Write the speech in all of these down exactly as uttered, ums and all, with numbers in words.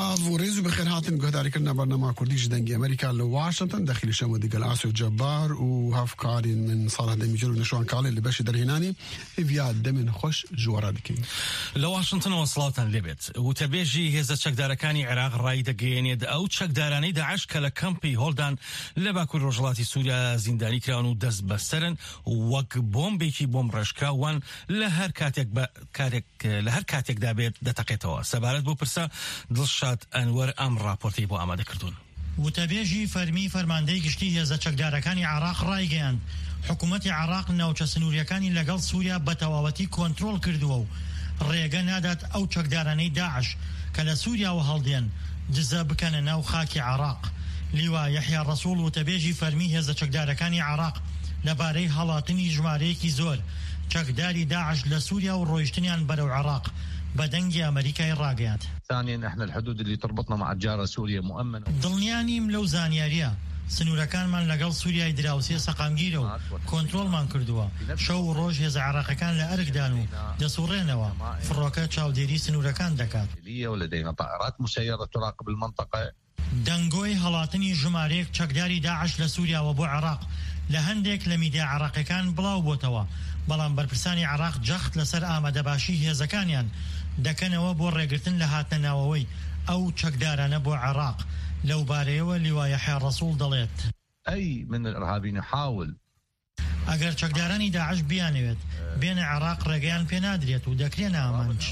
وريزو بخير هاتن قهداري كنا برنامج كرديش دنجي أمريكا لواشنطن داخل شمو ديقل آسيو جبار وهاف كارين من صالح دمي جلو نشوان كالي اللي باشي درهناني فيا دمن خوش جوارا دكين لواشنطن وصلاتا لبت وتبيجي هزا تشكداركاني عراق راي دقينيد أو تشكداراني داعش كلا كامبي هولدان لباكو رجلاتي سوريا زنداني كرانو دز بسرن وك بومبيكي بوم رشكاوان لهر كاتيك با كاتيك لهر كاتيك دابيت دتقيتوا سبارت بو برسا دڵشاد ئەنوەر ئەم راپۆرتەی بۆ ئامادە کردوون. وتەبێژی فەرمی فەرماندەی گشتی هێزە چەکدارەکانی عراق ڕایگەیاند حکوومەتی عراق ناوچە سنووریەکانی لەگەڵ سووریا بە تەواوەتی کۆنتڕۆڵ کردووە و ڕێگە نادات ئەو چەکدارانەی داعش کە لە سووریاوە هەڵدێن دزە بکەنە ناو خاکی عراق. لیوا یەحیا ڕەسوڵ وتەبێژی فەرمی هێزە چەکدارەکانی عراق لەبارەی هەڵاتنی ژمارەیەکی زۆر چەکداری داعش لە سووریا و ڕۆیشتنیان بەرەو عراق بدنجي أمريكا الراقيات. ثانيا احنا الحدود اللي تربطنا مع الجارة سوريا مؤمنة. ضلنياني ملو زانياريا سنورا كان من لقل سوريا يدراوسيا سقامجيرو كنترول من كردوا شو روج هز عراق كان لأرق دانو دسورينوا فروكا تشاوديري سنورا كان دكات. ولدينا طائرات مسيرة تراقب المنطقة. دنگوي هلاتني جماريك تشكداري داعش لسوريا وبو عراق لهندك لميديا عراق كان بلاو بوتوا بلان برپرسانی عراق جخت لسر آمده باشی هێزەکانیان دەکەنەوە بۆ ڕێگرتن لە هاتنەوەی ئەو چەکدارانە بۆ عراق لەو بارەیەوە لیوایە یەحیا ڕەسوڵ دەڵێت أي من الإرهابيين يحاول ئەگەر چەکدارانی داعش بیانەوێت بێنە عراق ڕێگەیان پێ نادرێت و دەکرێنە ئامانج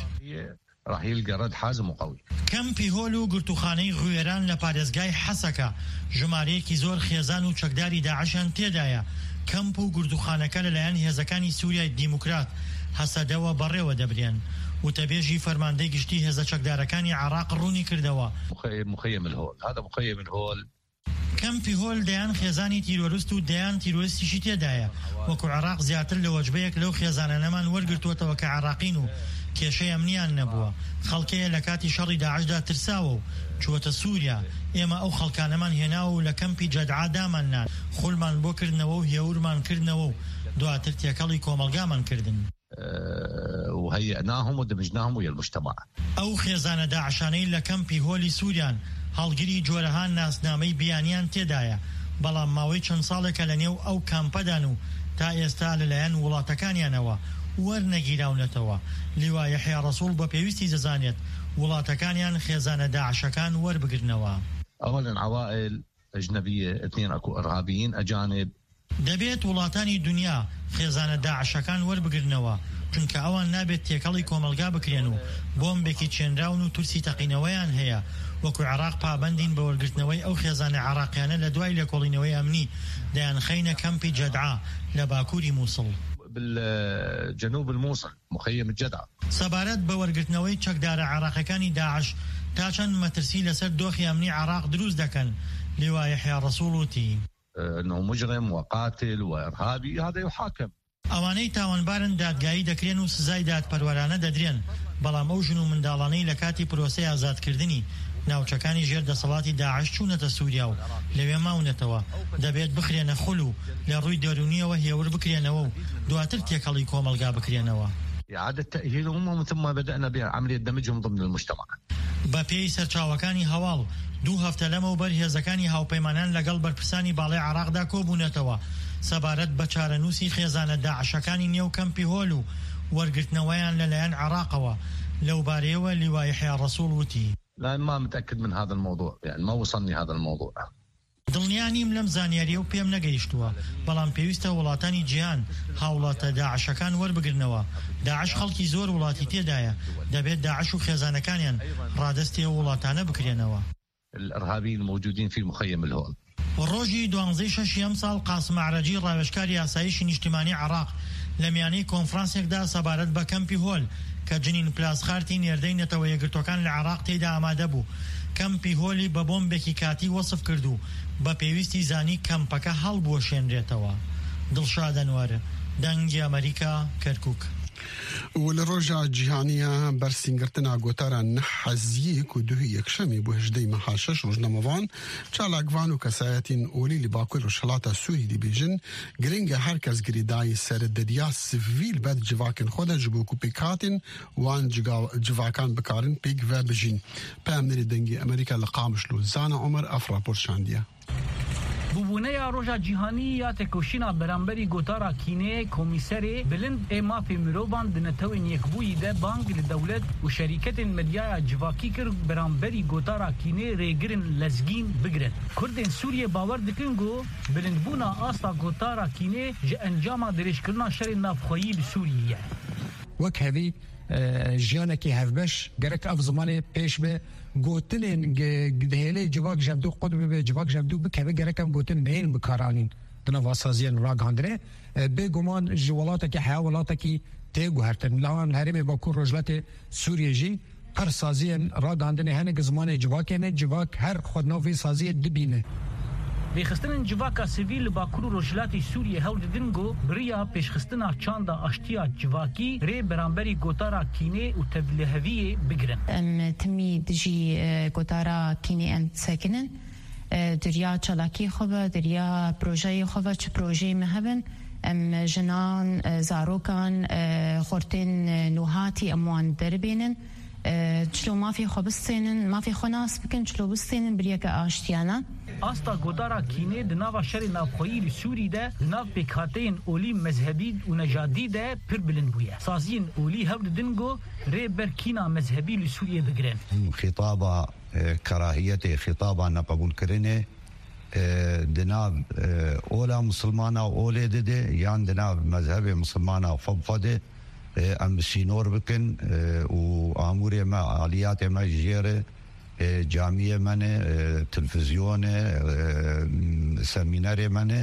راح يلقى رد حازم وقوي. کەمپی هۆل و گرتوخانەی غوێران لە پارێزگای حەسەکە ژمارەیەکی زۆر خێزان و چەکداری داعشیان تێدایە. کەمپ و گردوخانەکە لەلایەن هێزەکانی سووریای دیموکرات هەسەدەوە بەڕێوە دەبرێن وتەبێژی فەرماندەی گشتی هێزە چەکدارەکانی عراق ڕوونی کردەوە. مخيم الهول هذا مخيم الهول. کەمپی هۆل دەیان خێزانی تیرۆریست و دەیان تیرۆریستیشی تێدایە وەکو عراق زیاتر لە وەجبەیەک لەو خێزانانەمان وەرگرتووەتەوە کە عراقین و کێشەی ئەمنیان نەبووە. خەڵکەیە لە کاتی شەڕی داعشدا ترساوە و چووەتە سووریا. ئێمە ئەو خەڵکانەمان هێناوە و لە کەمپی جەدعا داماننا خۆلمان بۆ کردنەوە و هێورمان کردنەوە و دواتر تێکەڵی کۆمەلگامان کردن. وهيئناهم ودمجناهم ويا المجتمع. ئەو خێزانە داعشانەی لە کەمپی هۆلی سووریان هەڵگیری جۆرەها ناسنامەی بیانیان تێدایە بەڵام ماوەی چەند ساڵێکە لە نێو ئەو کامپەدان و تا ئێستا لەلایەن وڵاتەکانیانەوە وەرنەگیراونەتەوە. لیوایە یەحیا ڕەسوڵ بە پێویستی دەزانێت وڵاتەکانیان خێزانە داعشەکان وەربگرنەوە. أولا عوائل أجنبية اثنين أكو إرهابيين أجانب. دەبێت وڵاتانی دنیا خێزانە داعشەکان وەربگرنەوە چونکە ئەوان نابێت تێکەڵی کۆمەلگا بکرێن و بۆمبێکی چێنراون و تورسی تەقینەوەیان هەیە وەکو عراق پابەندین بە وەرگرتنەوەی ئەو خێزانە عراقیانە لە دوای لێکۆڵینەوەی ئەمنی دەیان خەینە کەمپی جەدعا لە باکووری مووسڵ. بالجنوب الموصل مخيم الجدع. سەبارەت بە وەرگرتنەوەی چەکدارە عراقەکانی داعش تا چەند مەترسی لەسەر دۆخی ئەمنی عراق دروست دەکەن. لیوایە یەحیا ڕەسوڵ وتی انه مجرم وقاتل وارهابي هذا يحاكم. ئەوانەی تاوانبارن دادگایی دەکرێن و سزای دادپەروەرانە دەدرێن بەڵام ئەو ژن و منداڵانەی لە کاتی پرۆسەی ئازادکردنی ناوچەکانی ژێر دەسەڵاتی داعش چوونەتە سووریا و لەوێ ماونەتەوە دەبێت بخرێنە خول و لە ڕووی دەرونیەوە هێور بکرێنەوە و دواتر تێکەڵی کۆمەلگا بکرێنەوە. إعادة تأهيلهم ومن ثم بدأنا بعملية دمجهم ضمن المجتمع. بە پێی سەرچاوەکانی هەواڵ دوو هەفتە لەمەوبەر هێزەکانی هاوپەیمانان لەگەڵ بەرپرسانی باڵای عراقدا کۆبوونەتەوە سەبارەت بە چارەنووسی خێزانە داعشەکانی نێو کەمپی هۆل و وەرگرتنەوەیان لەلایەن عراقەوە. لەو بارەیەوە لیوایە یەحیا ڕەسوڵ وتی لا ما متأكد من هذا الموضوع يعني ما وصلني هذا الموضوع. دڵنیانیم لەم زانیاریە و پێم نەگەیشتووە بەڵام پێویستە وڵاتانی جیهان هاوڵاتە داعشەکان وەربگرنەوە. داعش خەڵکی زۆر وڵاتی تێدایە دەبێت داعش و خێزانەکانیان ڕادەستی وڵاتانە بکرێنەوە. الإرهابيين الموجودين في مخيم الهول. ڕۆژی دوانزەی شەشی ئەم ساڵ قاسم عەرەجی ڕاوێژکاری یاسایشی نیشتیمانی عراق لە میانەی کۆنفرانسێکدا سەبارەت بە کەمپی هۆل کە جنین پلاسخارتی نێردەی نەتەوە یەکگرتوەکان لە عراق تێدا ئامادە بوو کەمپی هۆلی بە بۆمبێکی کاتی وەسف کردو بە پێویستی زانی کەمپەکە هەڵبوەشێنرێتەوە. دڵشاد ئەنوەر دەنگی ئەمریکا کەرکووک. ولروجا جیهانیا برسینگرتنا گوتارا نحزیک و دوهی یکشمی بو هجدی محاشش روزناموان چالاگوان و کسایتین اولی لباکوی روشلاتا سوری دی بیجن گرنگ هرکس گریدای سر دریا سویل بد جواکن خود جبو کو پیکاتین وان جواکان بکارن پیک و بجین پامنری دنگی امریکا لقامشلو زانا عمر افرا پرشاندیا بوونه یا روژا جیهانی یا تکوشینا برانبری گوتارا کینه کمیسری بلند ایما فی مروبان دنتوین یکبوی ده بانک لدولت و شرکت مدیا جواکی کر برانبری گوتارا کینه ریگرن لزگین بگرن کردین سوریه باور دکنگو بلند بونا آستا گوتارا کینه جه انجام درش کرنا شر نافخویی بسوریه وک هذه جیانکی هفبش گرک اف زمانه پیش به گوتنین گدهلی جواک جبدو قد به جواک جبدو بکه گرکم گوتن بین بکارانین دنا واسازین راگ هندره به گمان جوالاتا که حوالاتا که تیگو هرتن لان هرم با کور رجلت سوریه جی هر سازین راگ هندنه هنگ زمانه جواک نه جواک هر خود نوی سازی دبینه پیشخستن جواکا سیویل باکور روشلاتی سوریه هول دنگو بریا پیشخستن چاندا اشتیا جواکی ری برانبری گوتارا کینه و تبلهویه بگرن ام تمی دجی گوتارا کینه ام سکنن دریا چلاکی خوبه دریا پروژه خوبه چه پروژه مهبن ام جنان زاروکان خورتين نوهاتي اموان دربينن چلو ما في خبستين ما في خناس بكن چلو بستين بريك اشتيانا استا گودارا کینه دناوا شر نافخویی سوری ده دناو پیکاتین اولی مذهبی و نژادی ده پر بلند بویه سازین اولی هول دنگو ری برکینا مذهبی لسوریه بگرن خطابه کراهیت خطابه نقبول کرنه دناو اولا مسلمانا اولی دده یان دناو مذهب مسلمانا فضفده ام سینور بکن و امور ما عالیات ما جیره جامعه منه تلفزیون سمینار منه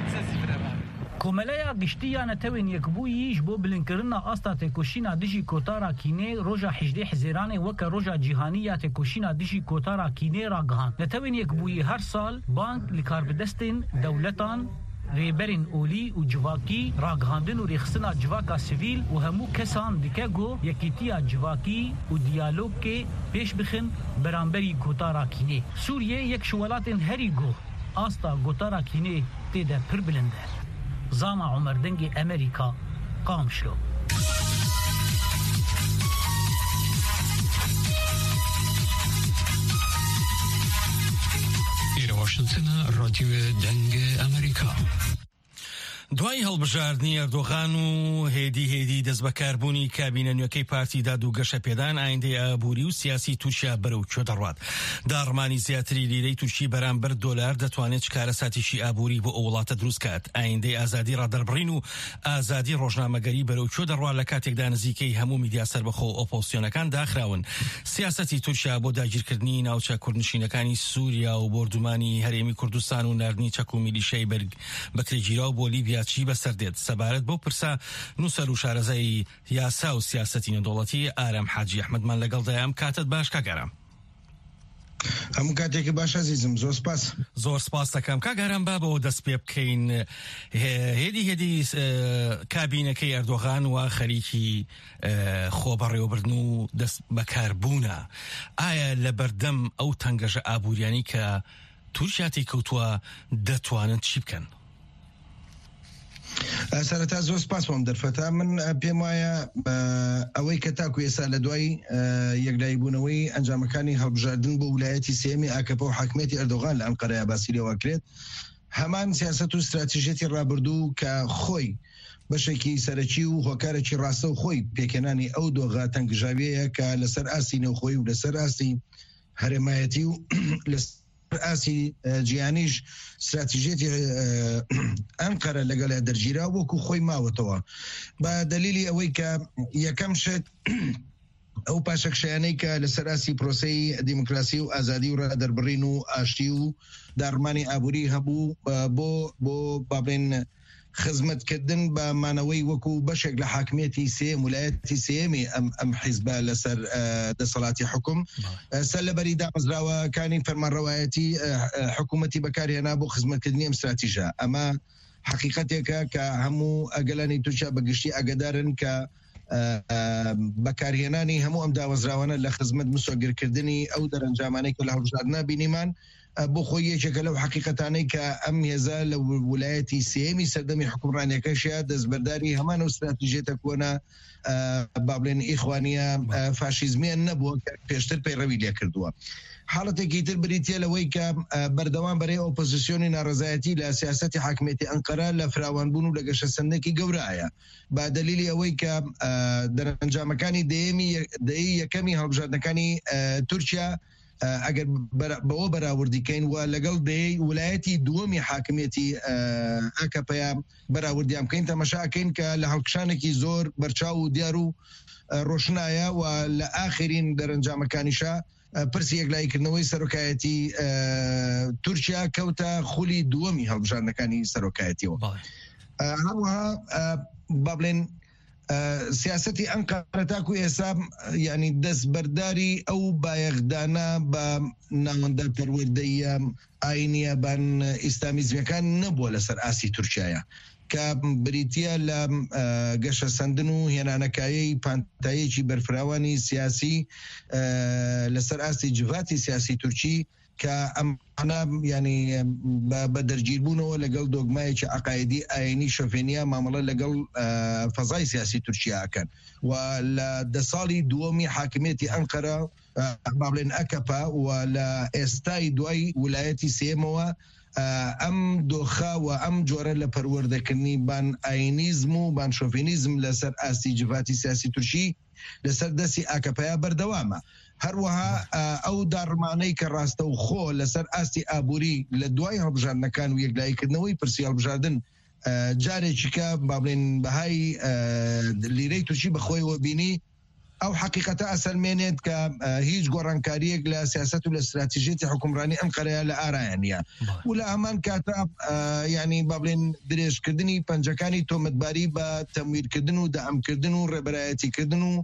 کوملیا گشتیا نتوین یکبویش بو بلنکرنا استا تکوشینا دیجی کوتارا کینه روجا حجده حزیران وک روجا جهانیه تکوشینا دیجی کوتارا کینه را گهان نتوین یکبوی هر سال بانک لکاربدستین دولتان ریبرین اولی و جواکی راگهاندن و ریخستنا جواکا سیویل و همو کسان دیگه گو یکیتیا جواکی و دیالوگ که پیش بخن برانبری گوتارا کینه سوریه یک شوالاتن هری گو آستا گوتارا کینه تیده پر بلنده زاما عمر دنگی امریکا قامشلو واشنطن رادیو دنگ ئەمریکا. دوای هەڵبژاردننی ئەردۆغان و هێدی هێدی دەست بەکاربوونی کابینە نوێەکەی پارتی داد و گەشە پێدان ئایندەی ئابووری و سیاسی تورکیا بەرەو کوێ دەڕوات. داڕمانی زیاتری لیرەی تورکی بەرامبەر دۆلار دەتوانێت چکارە ساتیشی ئابووری بۆ ئەو وڵاتە دروستکات. ئایندەی ئازادی ڕادەربڕین و ئازادی ڕۆژنامەگەری بەرەو کوێ دەڕوات لە کاتێکدا نزیکەی هەموو میدیا سەربەخۆ ئۆپۆزیسیۆنەکان داخراون. سیاسەتی تورکیا بۆ داگیرکردنی ناوچە کوردنشینەکانی سووریا و بۆردومانی هەرێمی کوردستان و ناردنی چەک و میلیشەی بەکرێگیرا و بۆ لیبیا چی بەسەردێت سەبارەت بۆ پرسا نووسەر و شارەزای یاسا و سیاسەتی نێودەوڵەتی ئارەم حاجی ئەحمەدمان لەگەڵدایە. ئەم کاتت باش کاگەرام. هەموو کاتێکی باش عزیزم زۆر سپاس. زۆر سپاس دەکەم کاگەرام با بەوە دەست پێ بکەین هێدی هێدی کابینەکەی ئەردۆغان و خەریکی خۆبەڕێوەبردن و دەست بەکاربوونە ئایا لە بەردەم ئەو تەنگەژە ئابووریانی کە تورکیا تێکەوتووە دەتوانن چی بکەن؟ سەرەتا زۆر سپاس بۆم دەرفەتا من پێم وایە ئەوەی کە تاکو ئێستا لە دوای یەکلایبوونەوەی ئەنجامەکانی هەڵبژاردن بۆ ویلایەتی سێمی ئاکەپە و حاکمێتی ئەردۆغان لە ئەنقەرەیە باسی لێوە کرێت هەمان سیاسەت و استراتیژێتی ڕابردوو کە خۆی بەشێکی سەرەکی و هۆکارێکی ڕاستە و خۆی پێکێنانی ئەو دۆغا تەنگژاویەیە کە لەسەر ئاسی نێوخۆی و لەسەر ئاسی هەرێمایەتی و ئاسی جیانیش استراتیژێتی ئەنقەرە لەگەڵ دەرگیرا وەکو خۆی ماوەتەوە بە دلیلی ئەوەی کە یەکەم شت ئەو پاشەکشیانەی کە لەسەر ئاسی پرۆسەی دیموکراسی و ئازادی و ڕادەربڕین و ئاشتی و داڕمانی ئابووری هەبوو بۆ بۆ بابێن خزمەتکردن بە مانەوەی وەکو بەشێک لە حاکمێتی سێم ویلایەتی سێمی ئەم حیزبە لەسەر دەسەڵاتی حکوم سەر لەبەری دامەزراوەکانی فەرمانڕەوایەتی حکوومەتی بەکارهێنا بۆ خزمەتکردنی ئەم استراتیژە ئەمە حقیقەتێکە کە هەموو ئەگەلانی تورکیا بەگشتی ئاگادارن کە بەکارهێنانی هەموو ئەم داوەزراوانە لە خزمەت مسۆگرکردنی ئەو دەرەنجامانەی کە لە هەڵبژاردنا بینیمان بۆ خۆی یەکێکە لەو حقیقەتانەی کە ئەم هێزە لە ویلایەتی سێمی سەردەمی حکومڕانیەکەشیە دەستبەرداری هەمان و استراتیژیەتە کۆنا با بڵێن ئیخوانیە فاشیزمیان نەبووە کە پێشتر پەیڕەوی لێ کردووە. حاڵەتێکی تر بریتە لەوەی کە بەردەوام بەرەی ئۆپۆزیسیۆنی ناڕەزایەتی لە سیاسەتی حاکمیەتی ئەنقەرە لە فراوانبوون و لە گەشەسەندێکی گەورایە بە دلیلی ئەوەی کە دەرەنجامەکانی دەیەمی یەکەمی هەڵبژاردنەکانی تورکیا ئەگەر بەوە بەراوردیکەین و لەگەڵ دەی ویلایەتی دووەمی حاکمیەتی ئاکەپەیە بەراوردیان بکەین تەمەشاکەین کە لە هەڵکشانێکی زۆر بەرچاو و دیار و ڕۆشنایە و لە ئاخرین دەرەنجامەکانیشە پرسی یەکلایکردنەوەی سەرۆکایەتی تورکیا کەوتە خولی دووەمی هەڵبژاردنەکانی سەرۆکایەتیەوە. هەروەها با بڵێن سیاسەتی ئەنقەرە تاکو ئێستا ینی دەستبەرداری ئەو بایەخدانە بە ناوەندە پەروەردەی ئاینیە بان ئیسلامیزمیەکان نەبووە لەسەر ئاسی تورکیایە کە بریتە لە گەشە سندن و هێنانەکایی پانتایەکی بەرفراوانی سیاسی لەسەر ئاستی جڤاتی سیاسی تورکی کە ئەمانە ینی بە دەرگیربوونەوە لەگەڵ دۆگمایەکی عقایدی ئاینی شۆفێنیا مامەڵە لەگەڵ فەزای سیاسی تورکیاکەن و لە دە ساڵی دووەمی حاکمیەتی ئەنقەرە با بڵێن ئەکەپا و لە ئێستای دوای ویلایەتی سێمەوە ئەم دۆخە و ئەم جۆرە لە پەروەردەکردنی بان ئاینیزم و بان شۆفێنیزم لەسەر ئاستی جڤاتی سیاسی تورکی لەسەر دەستی ئاکەپەیە بەردەوامە. هەروەها ئەو داڕمانەی کە ڕاستە و خۆ لەسەر ئاستی ئابووری لە دوای هەڵبژاردنەکان و یەکلایکردنەوەی پرسی هەڵبژاردن جارێکی کە با بڵێن بەهای لیرەی تورکی بەخۆیەوە بینی ئەو حقیقەتە ئەسەلمێنێت کە هیچ گۆڕانکاریەک لە سیاست و لە استراتیژیەتی حکومڕانی ئەنقەرەیە لە ئارایانە و لە هەمان کاتە ینی با بڵێن درێژکردنی پەنجەکانی تۆمەتباری بە تەمویلکردن و دەعەمکردن و ڕێبەرایەتیکردن و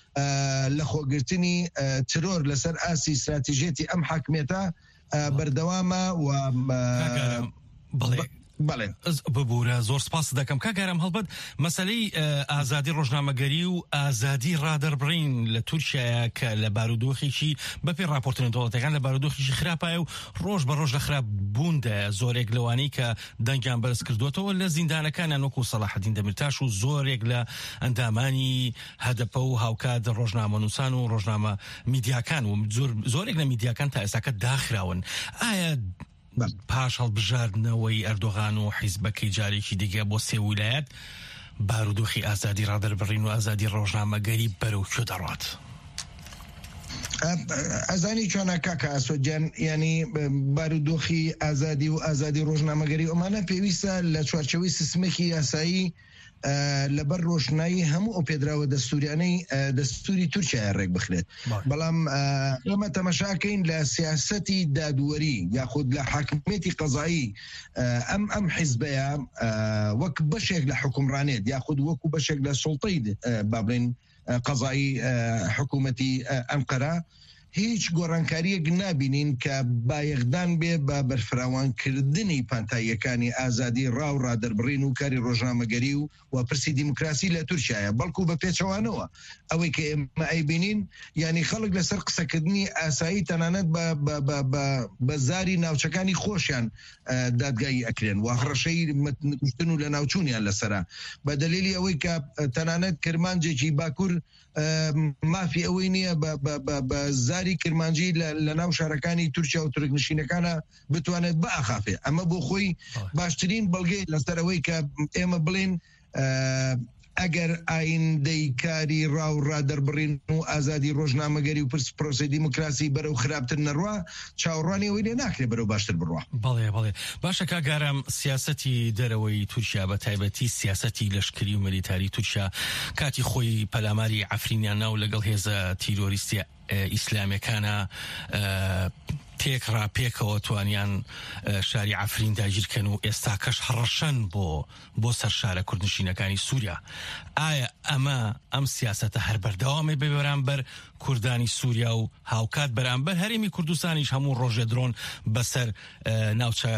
لە خۆگرتنی ترۆر لەسەر ئاسی استراتیژیەتی ئەم حاکمیەتە بەردەوامە و بەڵێ ببوورە زۆر سپاس دەکەم کاگەرم هەڵبەت مەسەلەی ئازادی ڕۆژنامەگەری و ئازادی ڕادەربڕین لە تورکیایە کە لە بارودۆخێکی بەپێی راپۆرتنی دەوڵەتەکان لە بارودۆخێکی خراپایە و ڕۆژ بە ڕۆژ لە خراپ بووندە زۆرێک لەوانەی کە دەنگیان بەرز کردوێتەوە لە زیندانەکانیان وەکو سەلاحەدین دەمیرتاش و زۆرێک لە ئەندامانی هەدەپە و هاوکات ڕۆژنامەنووسان و ڕۆژنامە میدیاکان و زۆرێک لە میدیاکان تا ئێستاکە داخراون. ئایا پاش هەڵبژاردنەوەی ئەردۆغان و حیزبەکەی جارێکی دیگە بۆ سێ ویلایەت بارودۆخی ئازادی ڕادەربڕین و ئازادی ڕۆژنامەگەری بەرەو کوێ دەڕات؟ ئەزانی چۆنە کاکە ئاسۆجیان ینی بارودۆخی ئازادی و ئازادی ڕۆژنامەگەری ئەمانە پێویستە لە چوارچەوەی سیستمێکی یاسایی لەبەر ڕۆشنایی هەموو ئەو پێدراوە دەستوریانەی دەستوری تورکیا ڕێک بخرێت. بەڵام ئێمە تەمەشاکەین لە سیاسەتی دادوەری یاخود لە حاکمیەتی قەزایی ئەم ئەم حیزبەیە وەک بەشێک لە حکومڕانێت یاخود وەکو بەشێک لە سوڵتەی با بڵێن قەزایی حکوومەتی ئەنقەرە هیچ گۆڕانکاریەک نابینین کە بایەخدان بێ بە بەرفراوانکردنی پانتاییەکانی ئازادی ڕاو ڕادەربڕین و کاری ڕۆژنامەگەری و و پرسی دیموکراسی لە تورکیایە بەڵکو بە پێچەوانەوە ئەوەی کە ئێمە ئەیبینین ینی خەڵک لەسەر قسەکردنی ئاسایی تەنانەت بە زاری ناوچەکانی خۆشیان دادگایی ئەکرێن و هەڕەشەی کوشتن و لە ناوچوونیان لەسەرا بە دلیلی ئەوەی کە تەنانەت کرمانجێکی باکوور مافی ئەوەی نییە بە زاری کرمانجی لە ناو شارەکانی تورکیا و تورکنشینەکانە بتوانێت بەئاخافێ. ئەمە بۆ خۆی باشترین بەڵگەی لەسەرەوەی کە ئێمە بڵێن ئەگەر ئایندەی کاری ڕاو ڕادەربڕین و ئازادی ڕۆژنامەگەری و پرس پرۆسی دیموکراسی بەرەو خراپتر نەڕوا چاوەڕوانی ئەوەی لێ ناکرێت بەرەو باشتر بڕوا. بەڵێ بەڵێ باشە کاگارم سیاسەتی دەرەوەی تورکیا بە تایبەتی سیاسەتی لەشکری و ملیتاری تورکیا کاتی خۆی پەلاماری عەفرینیان ناو لەگەڵ هێزە تیرۆریستی ئیسلامیەکانە تێکڕا پێکەوە توانیان شاری عەفرین داگیرکەن و ئێستا کەش هەڕەشەن بۆ بۆ سەر شارە کوردنشینەکانی سووریا. ئایا ئەمە ئەم سیاسەتە هەر بەردەوامێ بێ بەرامبەر کوردانی سووریا و هاوکات بەرامبەر هەرێمی کوردستانیش هەموو ڕۆژێ درۆن بەسەر ناوچە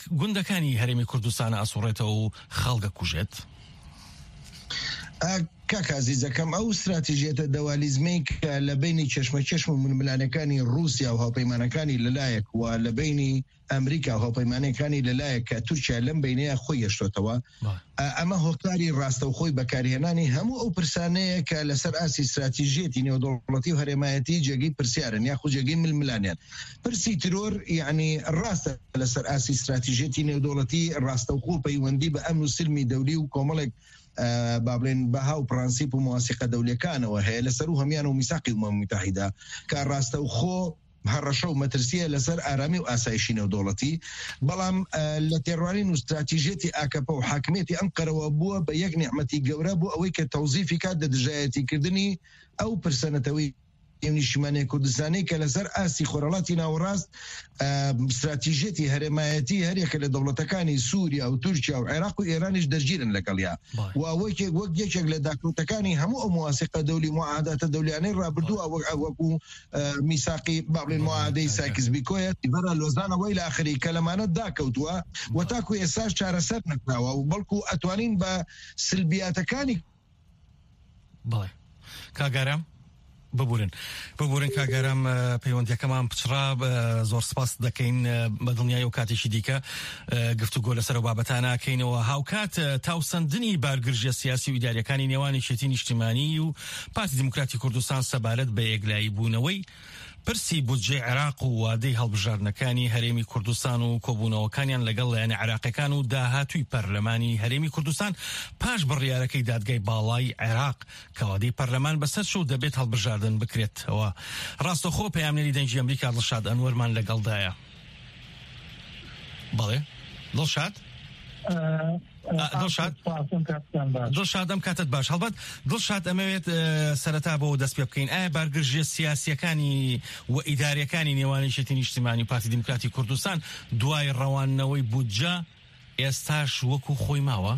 گوندەکانی هەرێمی کوردستانە ئەسوڕێتەوە و خەڵگە کوژێت؟ کاکە عەزیزەکەم ئەو استراتیژیەتە دەوالیزمەی کە لە بینی چەشمەچەشم و ململانەکانی رووسیا و هاوپەیمانەکانی لەلایەک و لە بینی ئەمریکا و هاوپەیمانەکانی لەلایەک کە تورکیا لەم بینەیە خۆی هێشتۆتەوە ئەمە هۆکاری ڕاستەوخۆی بەکارهێنانی هەموو ئەو پرسانەیە کە لەسەر ئاسی استراتیژیەتی نێودەوڵەتی و هەرێمایەتی جێگەی پرسیارن یاخود جێگەی ململانیان پرسی ترۆر یعنی ڕاستە لەسەر ئاسی استراتیژیەتی نێودەوڵەتی ڕاستەوخۆ پەیوەندی بە ئەمن و سلمی دەولی و کۆمەڵێک بابلێن بەها و پرانسیپ و مواسیقە دەولەکانەوە هەیە لەسەر و هەمیان و میساقی ئومەم متحیدا کە ڕاستەوخۆ هەڕەشە و مەترسیە لەسەر ئارامی و ئاسایشی نێودەوڵەتی بەڵام لە تێڕوانین و استراتیژیەتی ئاکەپە و حاکمیەتی ئەنقەرەوە بووە بە یەک نیعمەتی گەورە بوو ئەوەی کە تەوزیفی کات لە دژایەتیکردنی ئەو پرسەنەتەوەی نیشتیمانی کوردستانی کە لەسەر ئاسی خۆرەڵاتی ناوەڕاست استراتیژیەتی هەرێمایەتی هەرێکە لە دەوڵەتەکانی سووریا و تورکیا و عێراق و ئێرانیش دەرگیرن لەگەڵیا و ئەوەی وەک یەکێک لە داکەوتەکانی هەموو ئەو مواسیقە دەولی معاهداتە دەولیانەی ڕابردووە وەکو میساقی بابلێن معاهدەی سایکس بیکۆیە بەرە لۆزانەوەی لە ئاخری کە لەمانە داکەوتووە و تاکو ئێساش چارەسەر نەکراوە و بەڵکو ئەتوانین بە سلبیاتەکانی بڵێ کاگەرم ببورن ببورن کاگەرم پەیوەندیەکەمان پچڕا زۆر سپاس دەکەین بە دڵنیایی و کاتێکی دیکە گفتوگۆ لەسەر بابەتانە کەینەوە هاوکات تاوسەندنی بارگرژیە سیاسی و ئیداریەکانی نێوانی شێتی نیشتیمانی و پارتی دموکراتی کوردستان سەبارەت بە یەکلایی بوونەوەی پرسی بودجێ عێراق و وادەی هەڵبژاردنەکانی هەرێمی کوردستان و کۆبوونەوەکانیان لەگەڵ لایەنە عێراقیەکان و داهاتووی پەرلەمانی هەرێمی کوردستان پاش بڕیارەکەی دادگای باڵای عێراق کە وادەی پەرلەمان بەسەر شو دەبێت هەڵبژاردن بکرێتەوە. ڕاستەخۆ پەیامنێری دەنگی ئەمریکا دڵشاد ئەنوەرمان لەگەڵدایە. بەڵێ دڵشاد دڵشاد دڵشاد ئەم کاتت باش هەڵبەت دڵشاد ئەمەوێت سەرەتا بۆ دەست پێ بکەین ئایا بارگرژیە سیاسیەکانی و ئیداریەکانی نێوانی شێتی نیشتیمانی و پارتی دموکراتی کوردستان دوای ڕەوانەوەی بودجە ئێستاش وەکو خۆی ماوە؟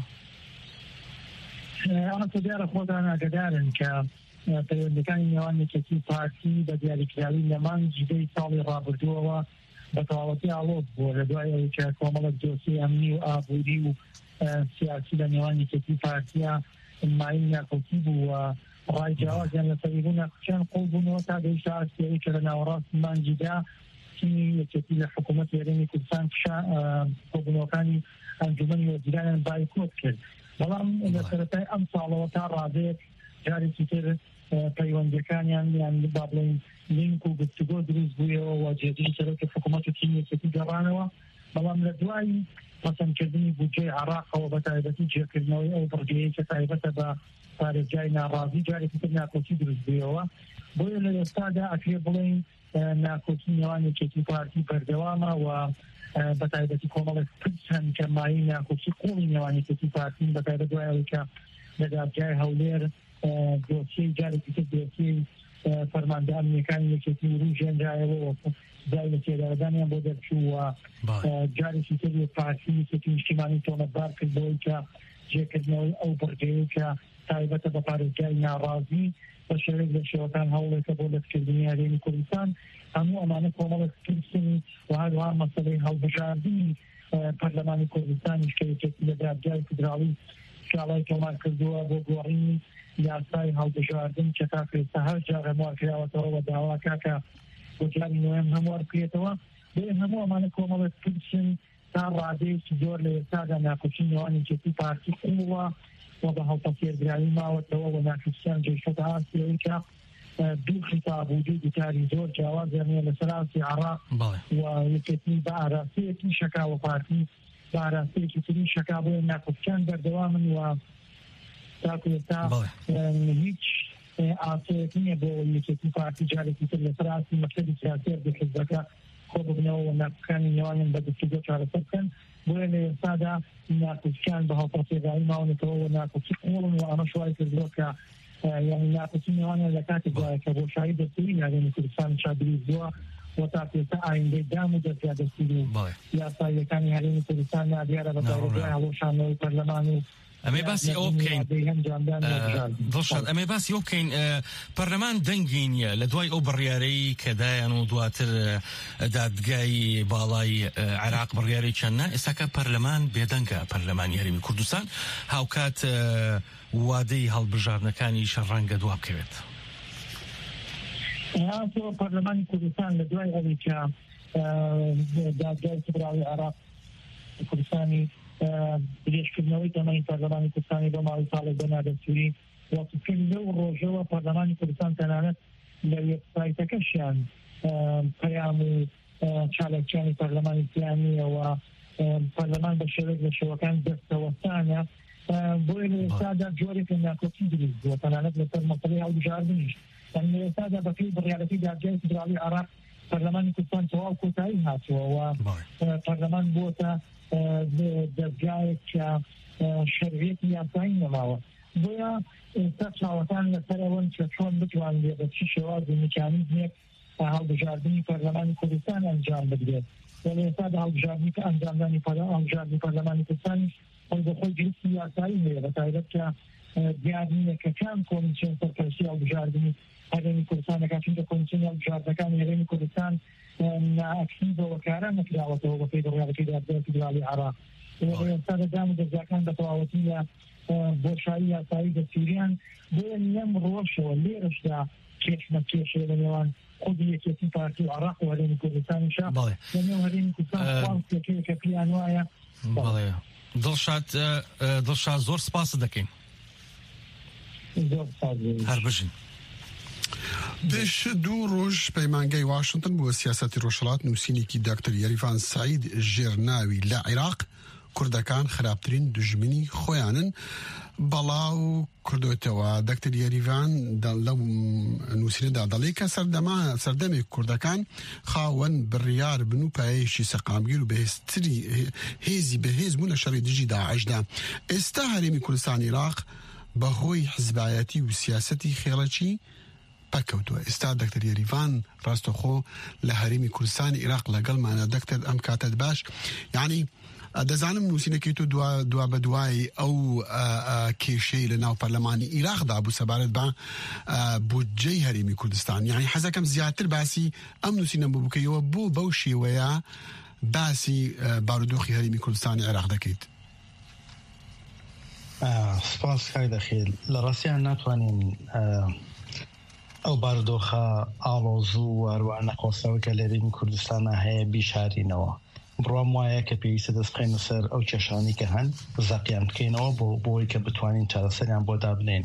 ئەمە دیارە خۆدان ئاگادارن کە پەیوەندەکانی نێوان یەکێتی پارتی بە دیاریکراوی لە مانگی دەی ساڵی ڕابردووەوە بە تەواوەتی ئاڵۆز بووە لە دوای ئەوەی کە کۆمەڵێک دۆسی ئەمنی و ئابووری و سیاسی لە نێوان یەکێتی پارتیە مایل ناکۆکی بوو و ڕای جیاوازیان لە سەری بوو ناخچیان قوڵ بوونەوە تا گەیشتە ئاسیەوەی کە لە ناوەڕاست مانگیدا تیمی یەکێتی لە حکوومەتی هەرێمی کوردستان کۆبوونەوەکانی ئەنجومەنی وەزیرانیان بایکۆت کرد بەڵام لە سەرەتای ئەم ساڵەوە تا ڕادەیەک جارێکی تر پەیوەندەکانیان یان با بڵێن لینک و گفتوگۆ دروست بوویەوە و جێگەی سەرۆکی حکوومەت و تیمی یەکێتی گەڕانەوە بەڵام لە دوای پەسەندکردنی بودجەی عێراقەوە بە تایبەتی جێکردنەوەی ئەو بڕگەیەی کە تایبەتە بە پارێزگای ناڕازی جارێکی تر ناکۆچی دروست بوویەوە بۆیە لە ئێستادا ئەکرێ بڵێن ناکۆچی نێوان یەکێتی پارتی بەردەوامە و بە تایبەتی کۆمەڵێک پرس هەن کە مایل ناکۆچی قوڵی نێوان یەکێتی پارتین بە تایبەت دوای ئەوەی کە لە دادگای هەولێر دۆسیەی جارێکی تر دۆسیەی فەرماندە ئەمنیەکانی یەکێتی ڕوو ژێنرایەوە زای لە تێدارەدانیان بۆ دەرچوو و جارێکی تر پارتی یەکێتی نیشتیمانی تۆمەتبار کرد بۆی کە جێکردنەوەی ئەو بڕگەیەی کە تایبەتە بە پارێزگای ناڕازی بە شێوەیەک لە شێوەکان هەوڵێکە بۆ دەستکردنی هەرێمی کوردستان هەموو ئەمانە کۆمەڵێک پرسن و هەروەها مەسەلەی هەڵبژاردنی پەرلەمانی کوردستانیش کە یەکێتی لە دادگای فیدراڵی شاڵای تۆمار کردووە بۆ گۆڕینی یاسای هەڵبژاردن کە تا ئێستا هەر جار هەموار کراوەتەوە بە داواکە کە بۆ جاری نوێم هەموار بکرێتەوە بێ هەموو ئەمانە کۆمەڵێک پرسن تا ڕادەیەکی زۆر لە ئێستادا ناکۆچی نێوانی یەکێتی پارتی قوڵە و بە هەڵپەسێردراوی ماوەتەوە و ناکۆچیان گەیشتە ئاسیەوەی کە دوو خیتاب و دوو دوتاری زۆر جیاوازیان هەیە لەسەر ئاسی عێراق و یەکێتی بە ئاراستەیەکی شەکاوە پارتی بە ئاراستەیەکی تری شەکا بۆیە ناکۆچیان بەردەوامن و تاکو ئێستا هیچ ئاسەیەک نییە بۆ یەکێتی پارتی جارێکی تر لەسەر ئاسی مەکتەبی سیاسی حیزبەکە خۆ ببنەوە و ناکۆچیانی نێوانیان بە گفتوگۆ چارەسەر بکەن بۆیە لە ئێستادا ناکۆچیان بە هەڵپەسێردراوی ماونێتەوە و ناکۆچی قوڵن و ئەمە شوای کردووە کە یعنی ناکۆچی نێوانیان لە کاتێک وایە کە بۆشایی دەستوری هەرێمی کوردستان چادروست بووە و تا ئێستا ئایندەی دام و دەستیادەستی و یاساییەکانی هەرێمی کوردستان نادیارە بە دەوروبەری هەڵۆشانەوەی پەرلەمان و ئەمێ باسی ئەو بکەین دڵشاد ئەمێ باسی ئەو بکەین پەرلەمان دەنگی نییە لە دوای ئەو بڕیارەی کە دایان و دواتر دادگای باڵای عێراق بڕیارەی چەندە ئێستاکە پەرلەمان بێدەنگە پەرلەمانی هەرێمی کوردستان هاوکات وادەی هەڵبژاردنەکانی شەڕەنگە دوا بکەوێت. پەرلەمانی کوردستان لە دوای ئەوەی کە دادگای فدراڵی عێراق کوردستانی درێژکردنەوەی تەمەنی پەرلەمانی کوردستانی بۆ ماوەی ساڵێک بە نادەستووری وەسفکرد لەو ڕۆژەوە پەرلەمانی کوردستان تەنانەت لە وێبسایتەکەشیان پەیام و چالاکیانی پەرلەمانی پلانیەوە پەرلەمان بە شێوەیەک لە شێوەکان دەستەوەستانە بۆیە لە ئێستادا جۆرێک لە ناکۆچی دروست بووە تەنانەت لەسەر مەسەلەی هەڵبژاردنیش لە ئێستادا بەپێی بڕیارەتی دادگای فدراڵی عێراق پەرلەمانی کوردستان تەواو کۆتایی هاتووە و پەرلەمان بووەتە دەستگایەک کە شەرعیەتی یاسایی نەماوە بۆیە ئێستا چاوەکان لەسەر ئەوەن کە چۆن بتوانێت بە چی شێواز و میکانیزمێک هەڵبژاردننی پەرلەمانی کوردستان ئەنجام بدرێت لە ئێستادا هەڵبژاردننی کە ئەنجامدانی هەڵبژاردننی پەرلەمانی کوردستانی خۆی بەخۆی گرفتی یاسایی هەیە بەتایبەت کە دیار نییە کە کام کۆمیسیۆن سەرپەرستی هەڵبژاردننی هەرێمی کوردستان دەکات چونکە کۆمیسیۆن هەڵبژاردنەکانی هەرێمی کوردستان نائەکتیڤەوە کاران نەکراوەتەوە بەپێی بڕیارەتی دادگای فدراڵی عێراق ئێستا دەزانم دەستگاکان بە تەواوەتی لە بۆشایی یاسایی دەستوریان بۆیە لەم ڕۆژەوە لێرەشدا کێشمە کێشێ لە نێوان خودی یەکێتی پارتی و عێراق و هەرێمی کوردستانیشە لە نێو هەرێمی کوردستان خوازێکەیە کە پێیان وایە دڵشاد دڵشاد زۆر سپاس دەکەین هەر بژین. پێش دوو ڕۆژ پەیمانگای واشنگتن بووە سیاسەتی ڕۆژهەڵات نووسینێکی داکتەر یاریفان سعید ژێرناوی لە عێراق کوردەکان خراپترین دژمنی خۆیانن بەڵاو کردوێتەوە دەکتەر یاریڤان لەو نووسینەدا دەڵێ کە سەردەما سەردەمێک کوردەکان خاوەن بڕیار بن و پایەیەکی سەقامگیر و بەهێزتری هێزی بەهێز بوون لە شەڕی دژی داعشدا. ئێستا هەرێمی کوردستان عێراق بەهۆی حزبایەتی و سیاسەتی خێڵەکی پەکەوتووە. ئێستا دەکتەر یاریڤان ڕاستەخۆ لە هەرێمی کوردستانی عێراق لەگەڵمانە دەکتەر ئەم کاتت باش یعنی دەزانم نووسینەکەی تۆ دوا بە دوای ئەو کێشەی لە ناو پەرلەمانی عێراقدا بوو سەبارەت بە بودجەی هەرێمی کوردستان یعنی حەزەکەم زیاتر باسی ئەم نووسینە بوو بکەیەوە بۆ بەو شێوەیە باسی بارودۆخی هەرێمی کوردستانی عێراق دەکەیت. سپاس کاک دەخێت لە ڕاستیان ناتوانین ئەو بارودۆخە ئاڵۆزوو و هەروە نەخۆسەوە کە لە هەرێمی کوردستانە هەیە بیشارینەوە. بڕام وایە کە پێویستە دەست بخەینە سەر ئەو کێشانی کە هەن زەقیان بکەینەوە بۆ بۆی کە بتوانین چارەسەریان بۆ دابنێن.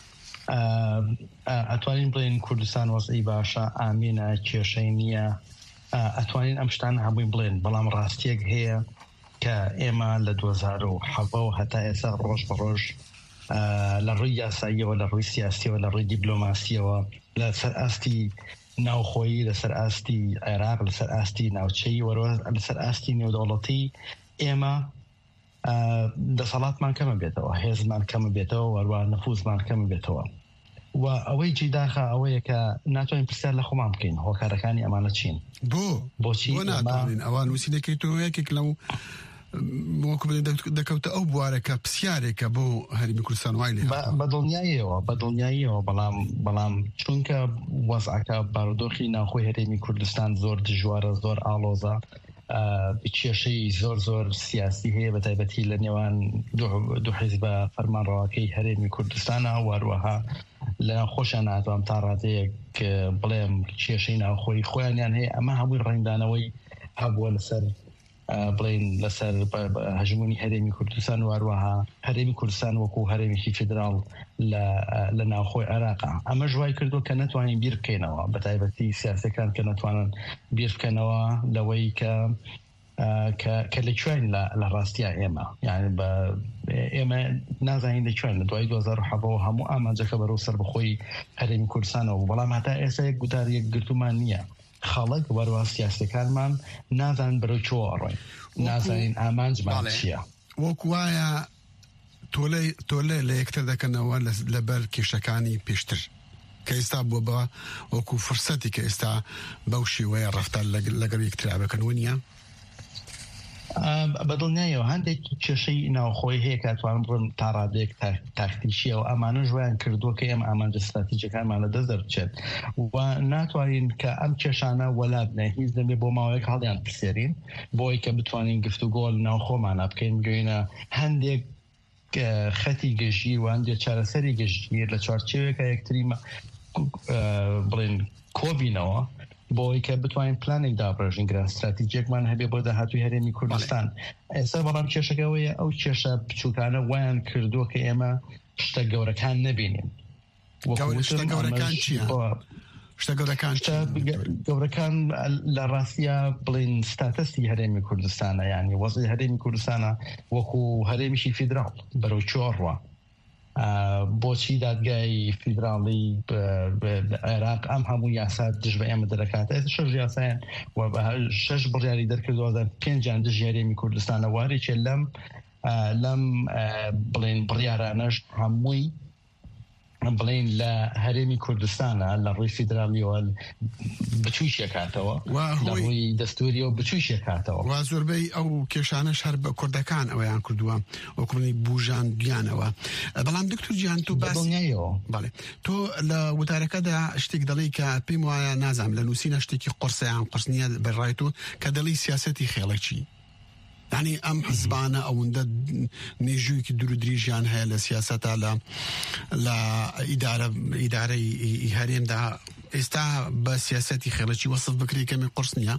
ئەتوانین بڵێن کوردستان وەزعی باشە ئامینە کێشەی نییە ئەتوانین ئەم شتان هەمووی بڵێن بەڵام ڕاستیەک هەیە کە ئێمە لە دوو هەزار و هەفت و هەتا ئێستا ڕۆژ بە ڕۆژ لە ڕووی یاساییەوە لە ڕووی سیاسیەوە لە ڕووی دیبلۆماسیەوە لە سەر ئاستی ناوخۆیی لەسەر ئاستی عێراق لەسەر ئاستی ناوچەی وەرە لەسەر ئاستی نێودەوڵەتی ئێمە دەسەڵاتمان کەمە بێتەوە هێزمان کەمە بێتەوە وەروە نەفوزمان کەمە بێتەوە و ئەوەی جیداخە ئەوەیە کە ناتوانین پرسیار لە خۆمان بکەین هۆکارەکانی ئەمانە چین بۆ بۆچی ناتوانین ئەوان نووسینەکەی تۆ یەکێک لەو دەکەوتە ئەو بوارەکە پرسیارێکە بۆ هەرێمی کوردستان وای لێ بە دڵنیاییەوە بە دڵنیاییەوە بەڵام بەڵام چونکە وەزعەکە بارودۆخی ناوخۆی هەرێمی کوردستان زۆر دژوارە زۆر ئاڵۆزە کێشەی زۆر زۆر سیاسی هەیە بە تایبەتی لە نێوان دوو حیزبە فەرمانڕەوەکەی هەرێمی کوردستانە واروەها لە ناوخۆشیان ناتوانم تا ڕادەیەک بڵێم کێشەی ناوخۆی خۆیانیان هەیە ئەمە هەمووی ڕێنگدانەوەی هەبووە لەسەر بڵین لەسەر هەژمونی هەرێمی کوردستان واروەها هەرێمی کوردستان وەکو هەرێمێکی فیدراڵ لە ناوخۆی عێراقا ئەمە ژوای کردو کە نەتوانین بیر بکەینەوە بە تایبەتی سیاسەکان کە نەتوانن بیر بکەنەوە لەوەی کە کە لەکوێن لە ڕاستیە ئێمە یعنی بە ئێمە نازانین لەکوێن لە دوای دوو هەزار و هەفت هەموو ئامانجەکە بەرەو سەر بەخۆی هەرێمی کوردستانەوە بەڵام هەتا ئێستا یەک گوتار یەک گرتومان نییە خەڵک وەروە سیاسەکانمان نازان بەرەو چۆ ئەڕۆین نازانین ئامانجمان چییە وەکو وایە تۆلێ لە یەکتر دەکەنەوە لەبەر کێشەکانی پێشتر کە ئێستا بۆ بە وەکو فرسەتی کە ئێستا بەو شێوەیە ڕەفتار لەگەڵ یەکترا بکەنەوە نییە بەدڵنیایەوە هەندێک کێشەی ناوخۆی هەیە کاتوانم بڕم تا ڕادێک تاکتیشیە و ئەمانە ژوایان کردووە کە ئێمە ئامانجە استراتیجیەکانمان لە دەست دەرچێت و ناتوانین کە ئەم کێشانە وەلا بنێ هیچ دەبێ بۆ ماوەیەک هەڵیان پرسێرین بۆی کە بتوانین گفتوگۆ لە ناوخۆمانە بکەین بگەینە هەندێک خەتی گەژی و هەندێک چارەسەری گەژگیر لە چوارچێوێکە یەکتری بڵێن کۆبینەوە بۆی کە بتوانین پلانێک دابڕژین گران استراتیجیەکمان هەبێ بۆ داهاتووی هەرێمی کوردستان. ئێستا بەڵام کێشەکەوەیە ئەو کێشە بچووکانە وایان کردووە کە ئێمە شتە گەورەکان نەبینین. شتە گەورەکان چییە؟ شتە گەورەکان گەورەکان لە ڕاستیە بڵین ستاتەسی هەرێمی کوردستانە، یعنی وەزعی هەرێمی کوردستانە وەکو هەرێمیشی فیدراڵ بەرەو چۆڕوە. بۆچی دادگای فیدراڵی عێراق ئەم هەموو یاسا دژ بە ئێمە دەرەکات شەش یاسایان و شەش بڕیاری دەرکردووە پێنجیان دژ هەرێمی کوردستانە وارێکێ لەم لەم بڵین بڕیارانەش هەمووی بڵین لە هەرێمی کوردستانە لە ڕووی فیدراڵیەوە بچووی شێکاتەوە لە ڕووی دەستوریەوە بچووی شێکاتەوە وا زۆربەی ئەو کێشانەش هەر بە کوردەکان ئەویان کردووە وەکوڵی بوژان بیانەوە. بەڵام دکتۆر گیان تۆ باسیەوە بەڵێ تۆ لە وتارەکەدا شتێک دەڵی کە پێم وایە نازام لە نووسینە شتێکی قرسیان قرس نییە بەڕای تۆ کە دەڵی سیاسەتی خێڵەکی، یعنی ئەم حزبانە ئەوەندە مێژوویکی دوور و دریژیان هەیە لە سیاسەتە لە لە ئیدارەی هەرێمدا ئێستا بە سیاسەتی خێڵەکی وەسف بکری کەمی قرس نییە؟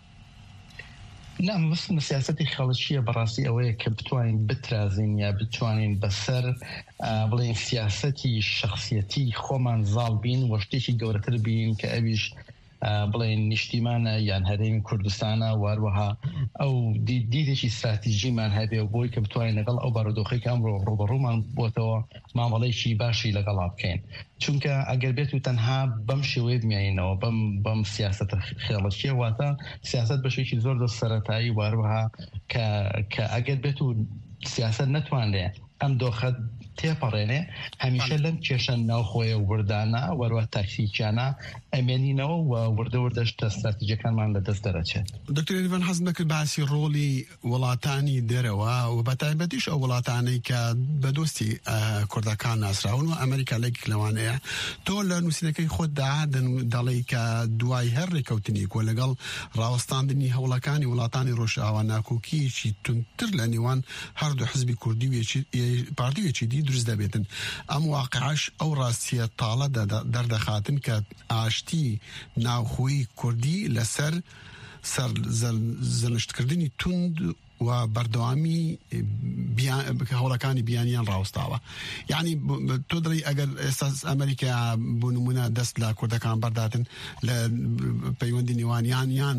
نام وەسم سیاسەتی خەڵکیە بەڕاستی ئەوەیە کە بتوانین بترازین یا بتوانین بەسەر بڵێن سیاسەتی شخصیەتی خۆمان زاڵ بین و شتێکی گەورەتر بین کە ئەویش بڵێن نیشتیمانە یان هەرێمی کوردستانە واروەها ئەو دیدێکی استراتیژیمان هەبێ و بۆی کە بتوانین لەگەڵ ئەو بارودۆخی کە ئەمڕۆ ڕوبەڕوومان بۆتەوە مامەڵەیەکی باشی لەگەڵا بکەین. چونکە ئەگەر بێت و تەنها بەم شێوەیە بمێنینەوە بەم بەم سیاسەتە خێڵەکیە واتە سیاسەت بەشێکی زۆر دەست سەرەتایی واروەها کە ئەگەر بێت و سیاسەت نەتوانێ ئەم دۆخەت تێپەڕێنێ هەمیشە لەم کێشە ناوخۆیە وردانە وەروە تاکسیکیانە ئەمێنینەوە و وردە وردەشتە استراتیجیەکانمان لە دەست دەرەچێت. دکتۆر ئێریڤان حەز نەکرد باسی ڕۆڵی وڵاتانی دەرەوە و بەتایبەتیش ئەو وڵاتانەی کە بەدۆستی کوردەکان ناسراون و ئەمریکا لەیەک لەوانەیە تۆ لە نووسینەکەی خۆتدا دەڵی کە دوای هەر ڕێکەوتنی کۆ لەگەڵ ڕاوەستاندنی هەوڵەکانی وڵاتانی ڕۆژئاوا ناکۆکیەکی تونتر لە نێوان هەردوو حزبی کوردی و پارتیوێکی دی دروست دەبێتن. ئەم واقعش ئەو ڕاستیە تاڵە دەردەخاتن کە ئاشتی ناوخۆی کوردی لەسەر سەر زەنشتکردنی توند و بەردەوامی هەوڵەکانی بیانیان ڕاوستاوە. یعنی تۆ دڵی ئەگەر ئێستا ئەمریکا بۆ نمونە دەست لە کوردەکان بەرداتن لە پەیوەندی نێوانیان یان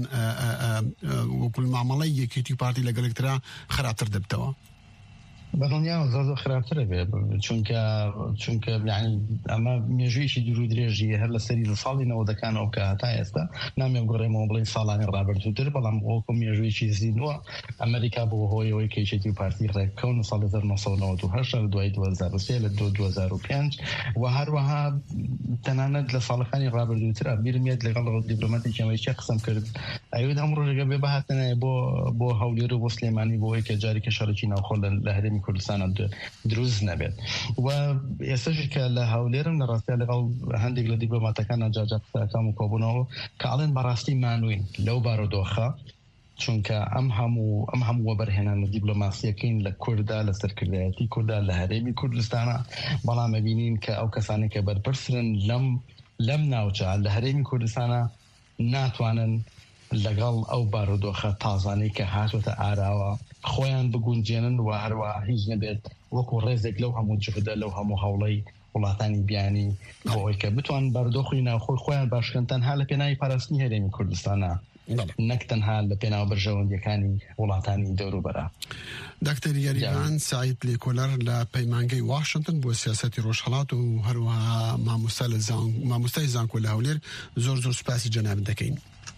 وەکوڵ مامەڵەی یەکێتی پارتی لەگەڵێکترا خراپتر دەبتەوە؟ بەڵنیا زۆر خراپترە بێ چونکە چونکە ئەمە مێژوویەکی دوور و درێژی هەر لە سەری لە ساڵی نەوەدەکانەوە کە هەتا ئێستا نامێ گۆڕێمەوە بڵین ساڵانی ڕابردووتر بەڵام ئەوکو مێژوویەکی زیینوە ئەمریکا بۆ هۆیەوەی کەیشێتی و پارتی ڕێککەون ساڵی هەزار نۆ سەد و نەوەت و هەشت دوای دوو هەزار و سێ لە دوو هەزار و پێنج و هەروەها تەنانەت لە ساڵەکانی ڕابردووتر بیرمێت لەگەڵ دیپلۆماتێکی ئەمریکا قسەم کرد ئەوێت هەموو ڕۆژێکە بێ بەهاتنایە بۆ بۆ هەولێر و بۆ سلێمانی بۆەوەی کە جارێکە شەڕێکی ناوخۆ لە هەرێمی کوردستانە دروست نەبێت و ئێستاش کە لە هەولێرم لە ڕاستیا لەگەڵ هەندێک لە دیپلۆماتەکانە جاجات قسەکەم و کۆبوونەوە کە ئاڵێن بەڕاستی مانوین لەو بارودۆخە چونکە ئەم هەموو ئەم هەموو وەبەرهێنانە دیپلۆماسیەکەین لە کووردا لە سەرکردایەتی کووردا لە هەرێمی کوردستانە بەڵام ئەبینین کە ئەو کەسانی کە بەرپرسن لەم لەم ناوچە لە هەرێمی کوردستانە ناتوانن لەگەڵ ئەو بارودۆخە تازانەی کە هاتوۆتە ئاراوە خۆیان بگونجێنن و هەروە هیچ نەبێت وەکو ڕێزێک لەو هەموو جهدە لەو هەموو هەوڵەی وڵاتانی بیانی بۆی کە بتوان بارودۆخی ناوخۆی خۆیان باشکەن تەنها لە پێناوی پاراستنی هەرێمی کوردستانە نەک تەنها لە پێناو بەرژەوەندیەکانی وڵاتانی دەوروبەرە. دکتۆر یاریڤان سعید لێکۆلەر لە پەیمانگەی واشنگتن بۆ سیاسەتی ڕۆژهەڵات و هەروەها مامۆستای زانکۆ لە هەولێر زۆر زۆر سوپاسی جەنابەت دەکەین.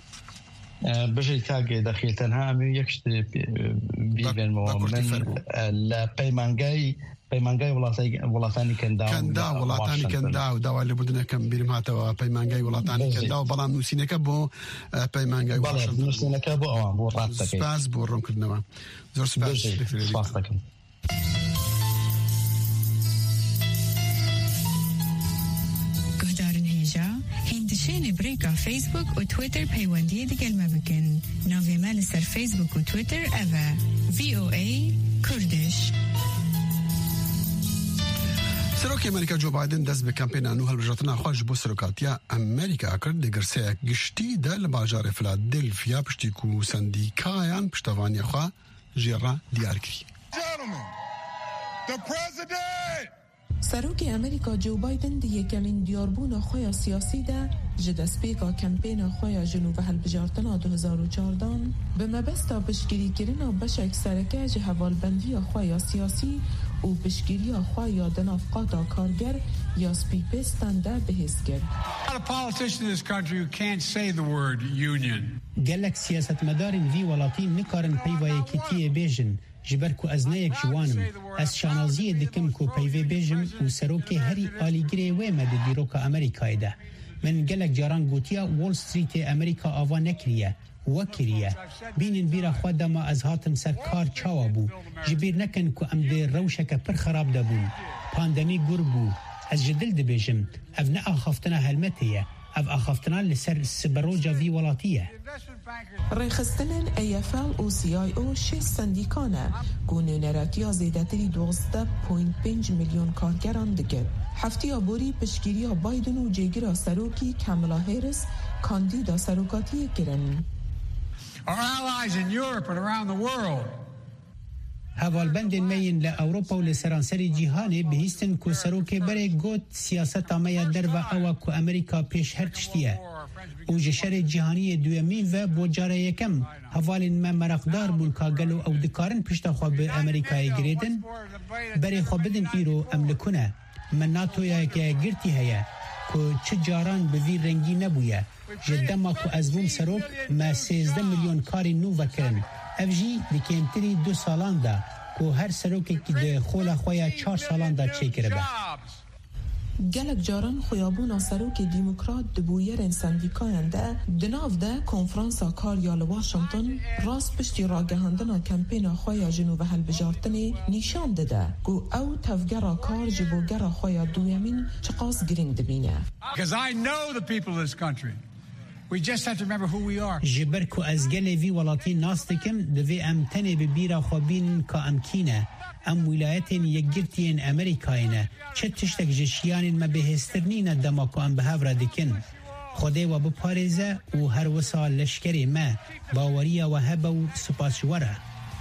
بژێ کاگێ دەخێت تەنها ئەمێ یەک شت بیبێنەوە من لە پەیمانگای پەیمانگای وڵاتانی کەندا کەندا وڵاتانی کەندا و داوای لەبوردنەکەم بیرم هاتەوە پەیمانگای وڵاتانی کەندا و بەڵام نووسینەکە بۆ پەیمانگای نووسینەکە بۆ ئەوان بۆ ڕاست سپاس بۆ ڕوونکردنەوە زۆر سپاس دەکەم. هندشين بريكا فيسبوك و تويتر پەیوەندی دیگەلمە بکەن. ناوێمە لەسەر فیسبوک و تویتر ئەڤە ڤی ئۆ ئەی کوردش. سروک امریکا جو بایدن دست به کمپین انو هلبجاتنا خواهش بو سروکاتیا امریکا اکرد دگرسه گشتی دل باجار فلادلفیا پشتی کو سندیکایان پشتوانی خواه جیرا دیار کری. سروک امریکا جو بایدن دی یکمین دیاربون خواه سیاسی ده جدسپیکا کمپین خواه جنوب هلبجارتنا دو هزار و چهارده به مبستا پشگیری کرنا بشک سرکه جه حوالبندی خواه سیاسی و پشگیری خواه یا دنافقاتا کارگر یا سپیپستان ده بهست کرد. گلک سیاست مدارین وی ولاتی نکارن پیوای کتیه بیجن جبر کو از نیک جوانم از شانازی دکم کو پیوی بیجم و سروک هری آلیگری و مد دیروک امریکای ده من گلک جاران گوتیا وال استریت امریکا آوا نکریه وکریه بینن بیرا خود ما از هاتم سر کار چاوا بو جبیر نکن کو ام ده روشک پر خراب ده بون پاندمی گر بو از جدل ده بیجم او نه آخافتنا هلمتیه او آخافتنا لسر سبروجا وی ولاتیه ریخستنن ایفل و سی آی او شش سندیکانه گونه نراتیا زیدتری دوازده پوینت پنج میلیون کارگران دگر هفتی آبوری پشگیری بایدن و جیگیرا سروکی کاملا هریس کاندیدا سروکاتی گرن. Our allies in Europe and around the world. هوالبند مین لأوروپا و لسرانسری جیهانی بهیستن کو سروک بره گوت سیاست آمیا در و اوا کو امریکا پیش هر تشتیه او جشر جیهانی دویمین و بوجاره یکم هوالین ما مرقدار بون کاگلو او دکارن پشتا خواب امریکای گریدن بره خواب بدن ایرو املکونه من ناتو یا که گرتی هیا کو چه جاران بوی رنگی نبویه جدا ما کو از بوم سروک ما سیزده میلیون کاری نو وکرن افجی دکیمتری دو سالان دا کو هر سروکی که ده خولا خویا چار سالان دا چه کرده گلک جاران خویابون سروک دیموکرات دبویر سندیکاین ده دناف ده کنفرانسا کاریال واشنطن راست پشتی راگهاندنا کمپینا خویا جنوب هلبجارتنی نشان ده گو او تفگرا کار جبوگرا خویا دویمین چقاس گرینگ دبینه. Because I know the people of this country. We just have to remember who we are. جبر کو از گله وی ولاتی ناستکم دوی امتنه ببیرا خوابین که امکینه ام ولایتین یگرتین امریکاینه چه تشتک جشیانین ما بهسترنین دما کو ام بهاورا دکن خوده و بپارزه و هر وسا لشکری ما باوریا و هبه و سپاسوره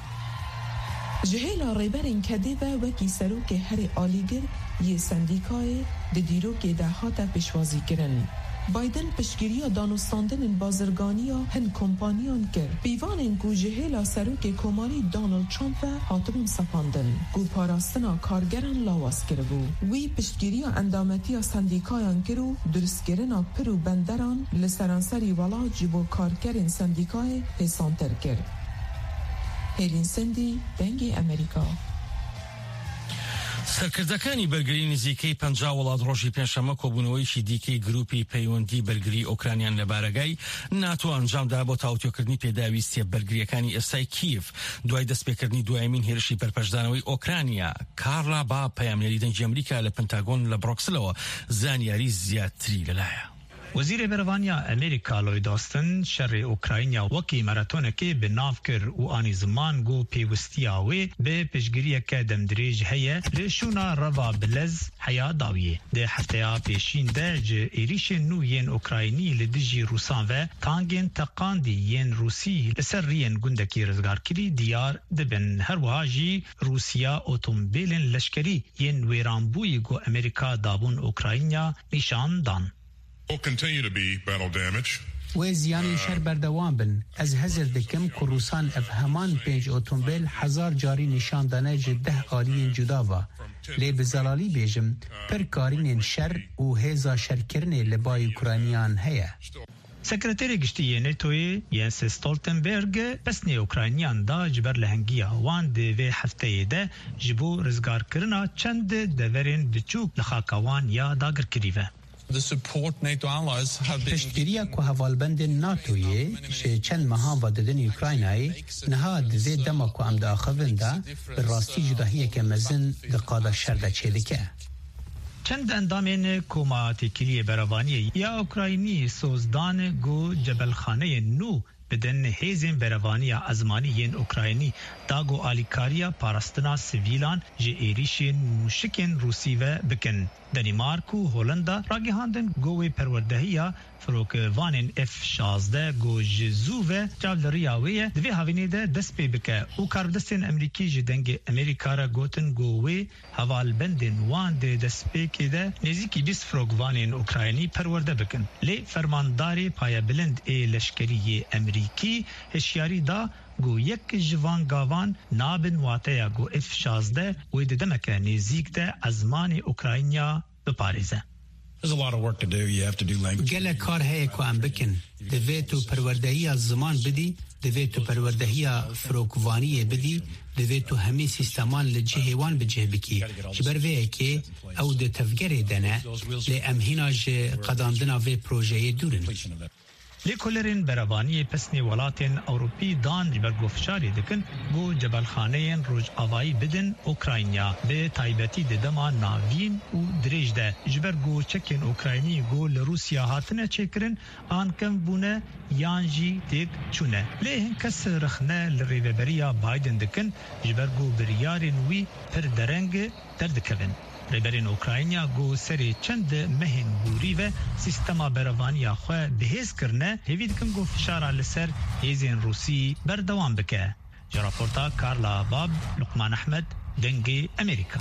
جهیلا ریبرین کدیبه وکی سروک هر آلیگر یه سندیکای ده دیرو که ده هاتا پشوازی کرن بایدن پشگیری دانستاندن بازرگانی هن کمپانیان کرد. بیوان گو جهیلا سروک کماری دانالد ترامپ هاتبون سپاندن. گو پاراستنا کارگران لاواز کربو. وی پشگیری اندامتی سندیکایان کرو درستگرنا پرو بندران لسرانسری ولا جبو کارگرین سندیکای پیسانتر کرد. هیلین سندی دنگی امریکا. سەرکردەکانی بەرگری نزیکەی پەنجا وڵات ڕۆژی پێنجشەممە کۆبوونەوەیشی دیکەی گروپی پەیوەندی بەرگری ئۆکرانیان لە بارەگای ناتۆ ئەنجامدا بۆ تاوتوێکردنی پێداویستیە بەرگریەکانی ئێستای کیف دوای دەستپێکردنی دوایمین هێرشی بەرپەشدانەوەی ئۆکرانیا. کارلا با پەیامنەری دەنگی ئەمریکا لە پنتاگۆن لە بڕۆکسلەوە زانیاری زیاتری لەلایە. وزیر بروانیا امریکا لوید آستن شر اوکراینیا وکی مراتون که به ناف کر و آنی زمان گو پیوستیاوی به پشگیری که دمدریج هیا رشونا روا بلز حیا داویه ده هفته پیشین ده جه ایریش نو ین اوکراینی لدیجی روسان و تانگین تقاندی ین روسی لسر رین گندکی رزگار کری دیار دبن هر واجی روسیا اوتومبیلن لشکری ین ویرانبوی گو امریکا دابون اوکراینیا نشان دان. Will continue to be battle damage. و زیانی شر بردوام بن از هزر دکم که روسان افهمان پنج اتومبیل هزار جاری نشان دانه جده آلین جداوا لی بزلالی بیجم پر کارین شر و هزا شر کرنه لبای اوکرانیان هیا. سکرتری گشتی نتوی یانس ستولتنبرگ پسنی اوکراینیان دا جبر لهنگیا وان دی و هفته ده جبو رزگار کرنا چند دورین بچوک لخاکوان یا داگر کریوه. پشتگیری که حوالبند ناتویه که چند ماه و دادن اوکراینای نها دوی دما که ام دا آخوینده به راستی جداهیه که مزن دقادا شرده چیده که چند اندامین کوماتی کلیه بروانی یا اوکراینی سوزدان گو جبل خانه نو بدن هیزن بروانی ازمانی اوکراینی داگو آلیکاریا پاراستنا سیویلان جه ایریشین موشکن روسی و بکن. دنمارک و هولندا راگهاندن گوی پروردهیا فروکوانین اف شازده گو جزو و جاولریاوی دوی هاوینه ده دست پی بکه او کاردستین امریکی جدنگ امریکا را گوتن گوی هوالبندن وان ده دست پی که ده نزیکی بیست فروکوانین اوکراینی پرورده بکن. لی فرمانداری پای بلند ای لشکری امریکی هشیاری دا گو یک جوان گاوان نابن واتیا گو اف شازده و ده دمکه نزیک ده ازمان اوکراینیا بپاریزه. There's a lot of work to do. You have to do language. گله کار هی کو ام بکن. دوی تو پروردهی از زمان بدی، دوی تو پروردهی فروکوانی بدی، دوی تو همه سیستمان لجهوان بجه بکی. جبر وی که او ده تفکر دنه لی امهیناج قداندنا وی پروژه دورن. لیکولرین بروانی پسنی ولاتین اوروپی دان جبرگوفشاری دکن گو جبل خانهین روج آوایی بدن اوکراینیا به تایبتی ددما ناوین و دریج ده جبرگو چکن اوکراینی گو لروسیا هاتنه چکرن آن کم بونه یانجی تیک چونه لیهن کس رخنه لریوبریا بایدن دکن جبرگو بریارین وی پر درنگ دردکوین. ریبرین اوکراینیا گو سری چند مهن بوری و سیستما بروانی خواه بهیز کرنه هیوید کن گو فشارا لسر هیزین روسی بردوام بکه. جراپورتا کارلا باب، لقمان احمد، دنگی امریکا.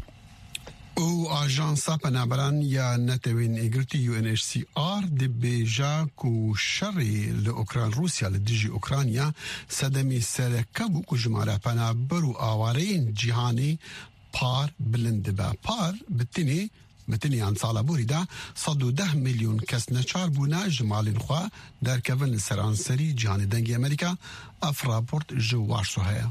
او آژانسا پنابران یا نتوین اگرتی یو ان اچ سی آر دی بیجا کو شری لأوکران روسیا لدیجی اوکرانیا صدمی سرکبو کو جماله پنابرو آوارین جهانی پار بلند با پار بتنی بتنی عن سالا بوريدا صدو ده مليون كس نشار بونا جمال خوا در كفن سرانسري جهان دنگي امريكا اف رابورت جو وارسو هيا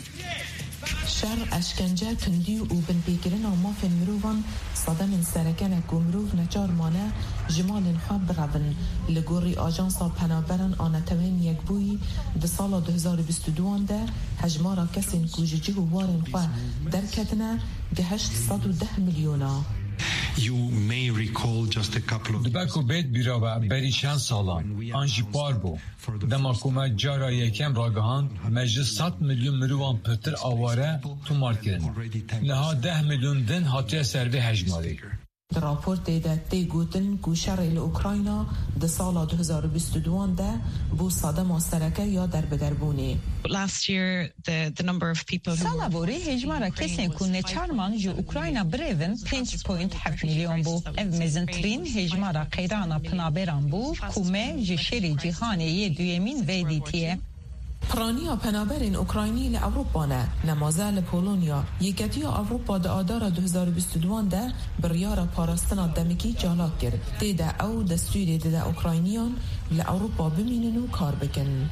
شر اشکنجه کندی و بن پیگرن و مافن مروفان صدم سرکن گمروف نچار مانه جمال خواب برابن لگوری آجانسا پنابرن آنتوین یک بوی ده سال دو هزار و بیست و دو ده هجمارا کسین کوججی و وارن خواه در کتنه ده هشت صد و ده میلیونا. You may recall just a couple of دبکو بیت بیرا بری چند سالان آنجی پار بو دما حکومت جارا یکم راگهان مجلس صد میلیون مروان پتر آواره تو مارکرن لها ده میلیون دن هاتیه سروی هجماری. راپورت دیده تی گوتن گوشر ال اوکراینا ده سال دو هزار و بیست و دو ده بو صدم سرکه یا در بدربونه. Last year the the number of people سالا بوری هجمارا کسین کنه چارمان جو اوکراینا بریون پنج پوینت هفت میلیون بو. اف مزنترین هجمارا قیرانا پنابران بو کومه جشری جهانی یه دویمین ویدیتیه. پرانیا پنابرین اوکراینی لأوروپا نه نمازه لپولونیا یکتی اوروپا ده آدار دو هزار و بیست و دو ده بریار پاراستنا دمکی جالاک کرد دیده او دستوری دیده اوکراینیان لأوروپا بمینن و کار بکن.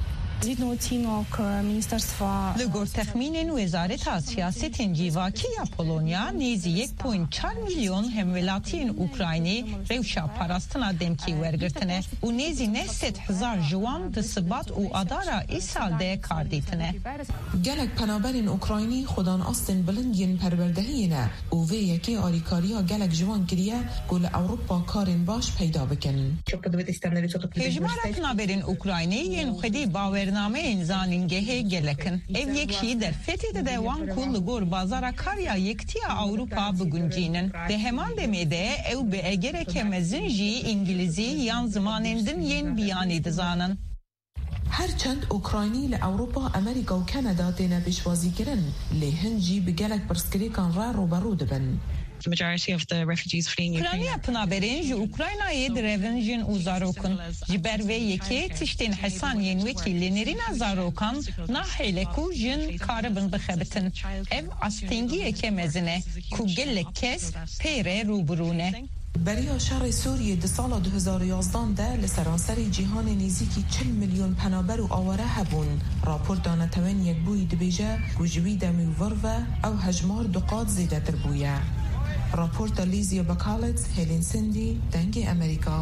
لگور تخمین وزارت سیاست جیواکی یا پولونیا نیزی یک پوینت چار میلیون همولاتی اوکراینی روشا پاراستنا دمکی ورگرتنه و نیزی نه ست هزار جوان دسبات و ادارا ای سال ده کار دیتنه. گلک پنابرین اوکراینی خودان آستن بلندین پروردهی نه و وی یکی آریکاریا گلک جوان کریه گل اوروپا کارین باش پیدا بکن. هجمارا پنابرین اوکراینی ین خودی باور نامه انزانینگه گلکن. ev yekşi der fetide de wan kul gor bazara karya yektiya Avrupa bugüncinin. De heman demede ev be egere kemezin ji İngilizi yan zamanendin yen biyani dizanan. هرچند اوکراینی لأوروپا امریکا و کانادا دینا پیشوازی کرن لهنجی بگلک برسکریکان را روبرو دبن. The majority of the refugees fleeing Ukraine. Ukrayna pınaberin ji Ukrayna'yı drevenjin uzarokun. Jiber ve yeki tiştin Hasan yen vekillerin azarokan naheleku jin karabın bixebitin. Ev astingi ekemezine ku gelek kes peyre ruburune. بریا شر سوریه ده سال دو هزار و یازده ده لسرانسر جهان نزدیکی چهل میلیون پنابر و آواره هبون. راپورت دانتوین یک بوی دبیجه گوجوی دمی ورو او هجمار دقات زیده تر بویه. راپورت لیزیا بکالت هلین سندی دنگ امریکا.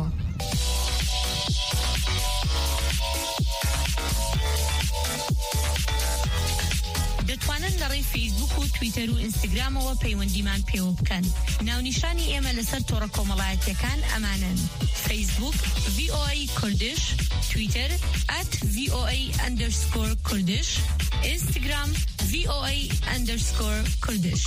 دەتوانن لەڕێی فیسبوک و تویتەر و ئینستاگرامەوە پەیوەندیمان پێوە بکەن. ناونیشانی ئێمە لەسەر تۆڕە کۆمەڵایەتیەکان ئەمانن: فیسبوک ڤی ئۆ ئەی کوردش، تویتر ئەت ڤی ئۆ ئەی ئەندەرسکۆر کوردش، ئینستاگرام ڤی ئۆ ئەی ئەندەرسکۆر کوردش.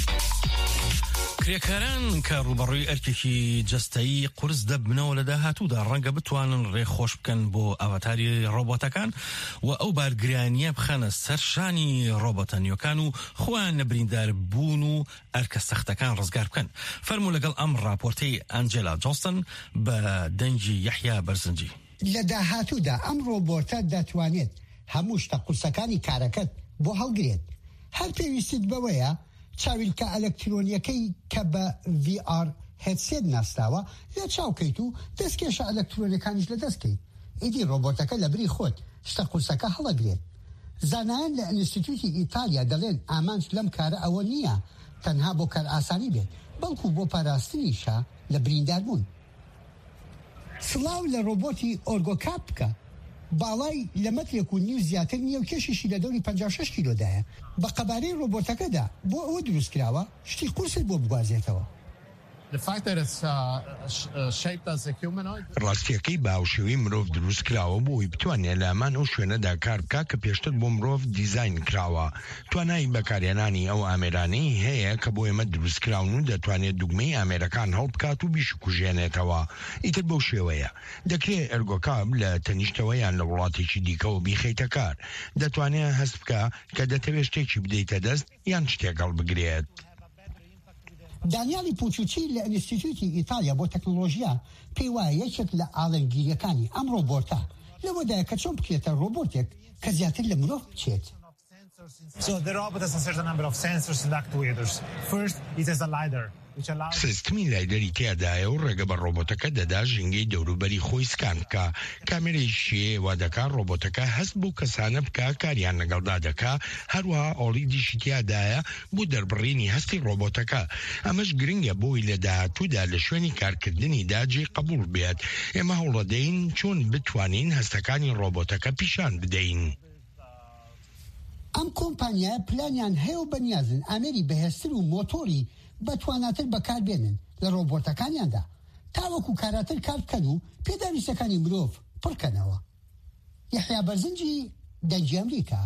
کرێکاران کە ڕوبەڕووی ئەرکێکی جەستایی قورس دەبنەوە لە داهاتوودا ڕەنگە بتوانن ڕێخۆش بکەن بۆ ئاواتاری ڕۆبۆتەکان و ئەو بارگرانیە بخەنە سەرشانی ڕۆبۆتەنیۆکان و خۆیان لە بریندار بوون و ئەرکە سەختەکان ڕزگار بکەن. فەرموو لەگەڵ ئەم راپۆرتەی ئەنجێلا جۆنسن بە دەنگی یەحیا بەرزنجی. لە داهاتوودا ئەم ڕۆبۆتە دەتوانێت هەموو شتە قورسەکانی کارەکەت بۆ هەڵگرێت. هەر پێویستت بەوەیە چاویلکە ئەلەکترۆنیەکەی کە بە ڤی ئار هێدسێت ناستاوە لە چاوکەیت و دەستکێشە ئەلەکترۆنیەکانیش لە دەستکەیت. ئیدی ڕۆبۆتەکە لە بری خۆت شتە قورسەکە هەڵەگرێت. زانایان لە ئینستیتوتی ئیتالیا دەڵێن ئامانج لەم کارە ئەوە نییە تەنها بۆ کار ئاسانی بێت، بەڵکو بۆ پاراستنیشە لە برینداربوون. سڵاو لە ڕۆبۆتی ئۆرگۆکاپ بکە. باڵای لە مەترێک و نیو زیاتر نییە و کێشیشی لە دەوری پەنجا و شەش کیلۆدایە. بە قەبارەی ڕۆبۆتەکەدا بۆ ئەوە دروست کراوە شتی قورست بۆ بگوازێتەوە. ڕاستیەکەی باوشێوی مرۆڤ دروست کراوە بۆی بتوانێت لە ئەمان ئەو شوێنەدا کار بکە کە پێشتر بۆ مرۆڤ دیزاین کراوە. توانای بەکارهێنانی ئەو ئامێرانەی هەیە کە بۆ ئێمە دروست کراون و دەتوانێت دوگمەی ئامێرەکان هەڵبکات و بیشکوژێنێتەوە. ئیتر بەو شێوەیە دەکرێت ئەرگۆکاب لە تەنیشتەوەیان لە وڵاتێکی دیکەەوە بیخەیتە کار. دەتوانێت هەست بکە کە دەتەوێت شتێکی بدەیتە دەست یان شتێک هەڵبگرێت. دانیالی پوچوچی لە ئینستیتوتی ئیتالیا بۆ تەکنۆلۆژیا پێی وایە یەکێک لە ئاڵنگیریەکانی ئەم ڕۆبۆتە لەوەدایە کە چۆن بکرێتە ڕۆبۆتێک کە زیاتر لە مرۆڤ بچێت. So the robot has a certain number of sensors and actuators. First, it has a LiDAR. سیستمی لایدەری تیادایە و ڕێگە بە ڕۆبۆتەکە دەدا ژنگەی دەوروبەری خۆی سکان بکە. کامێرەیشیە وا دەکات ڕۆبۆتەکە هەست بۆ کەسانە بکە کاریان لەگەڵدا دەکا، هەروەها ئۆڵی دیشی تیادایە بۆ دەربڕینی هەستی ڕۆبۆتەکە. ئەمەش گرنگە بۆی لە داهاتوودا لە شوێنی کارکردنی داجێ قبول بێت. ئێمە هەوڵەدەین چۆن بتوانین هەستەکانی ڕۆبۆتەکە پیشان بدەین. ئەم کۆمپانیایە پلانیان هەیە و بەنیازن ئامێری بەهێزتر و مۆتۆری بەتواناتر بەکاربێنن لە ڕۆبۆتەکانیاندا تاوەکو کاراتر کار بکەن و پێداویستەکانی مرۆڤ پڕکەنەوە. یەحیا بەرزنجی دەنگی ئەمریکا.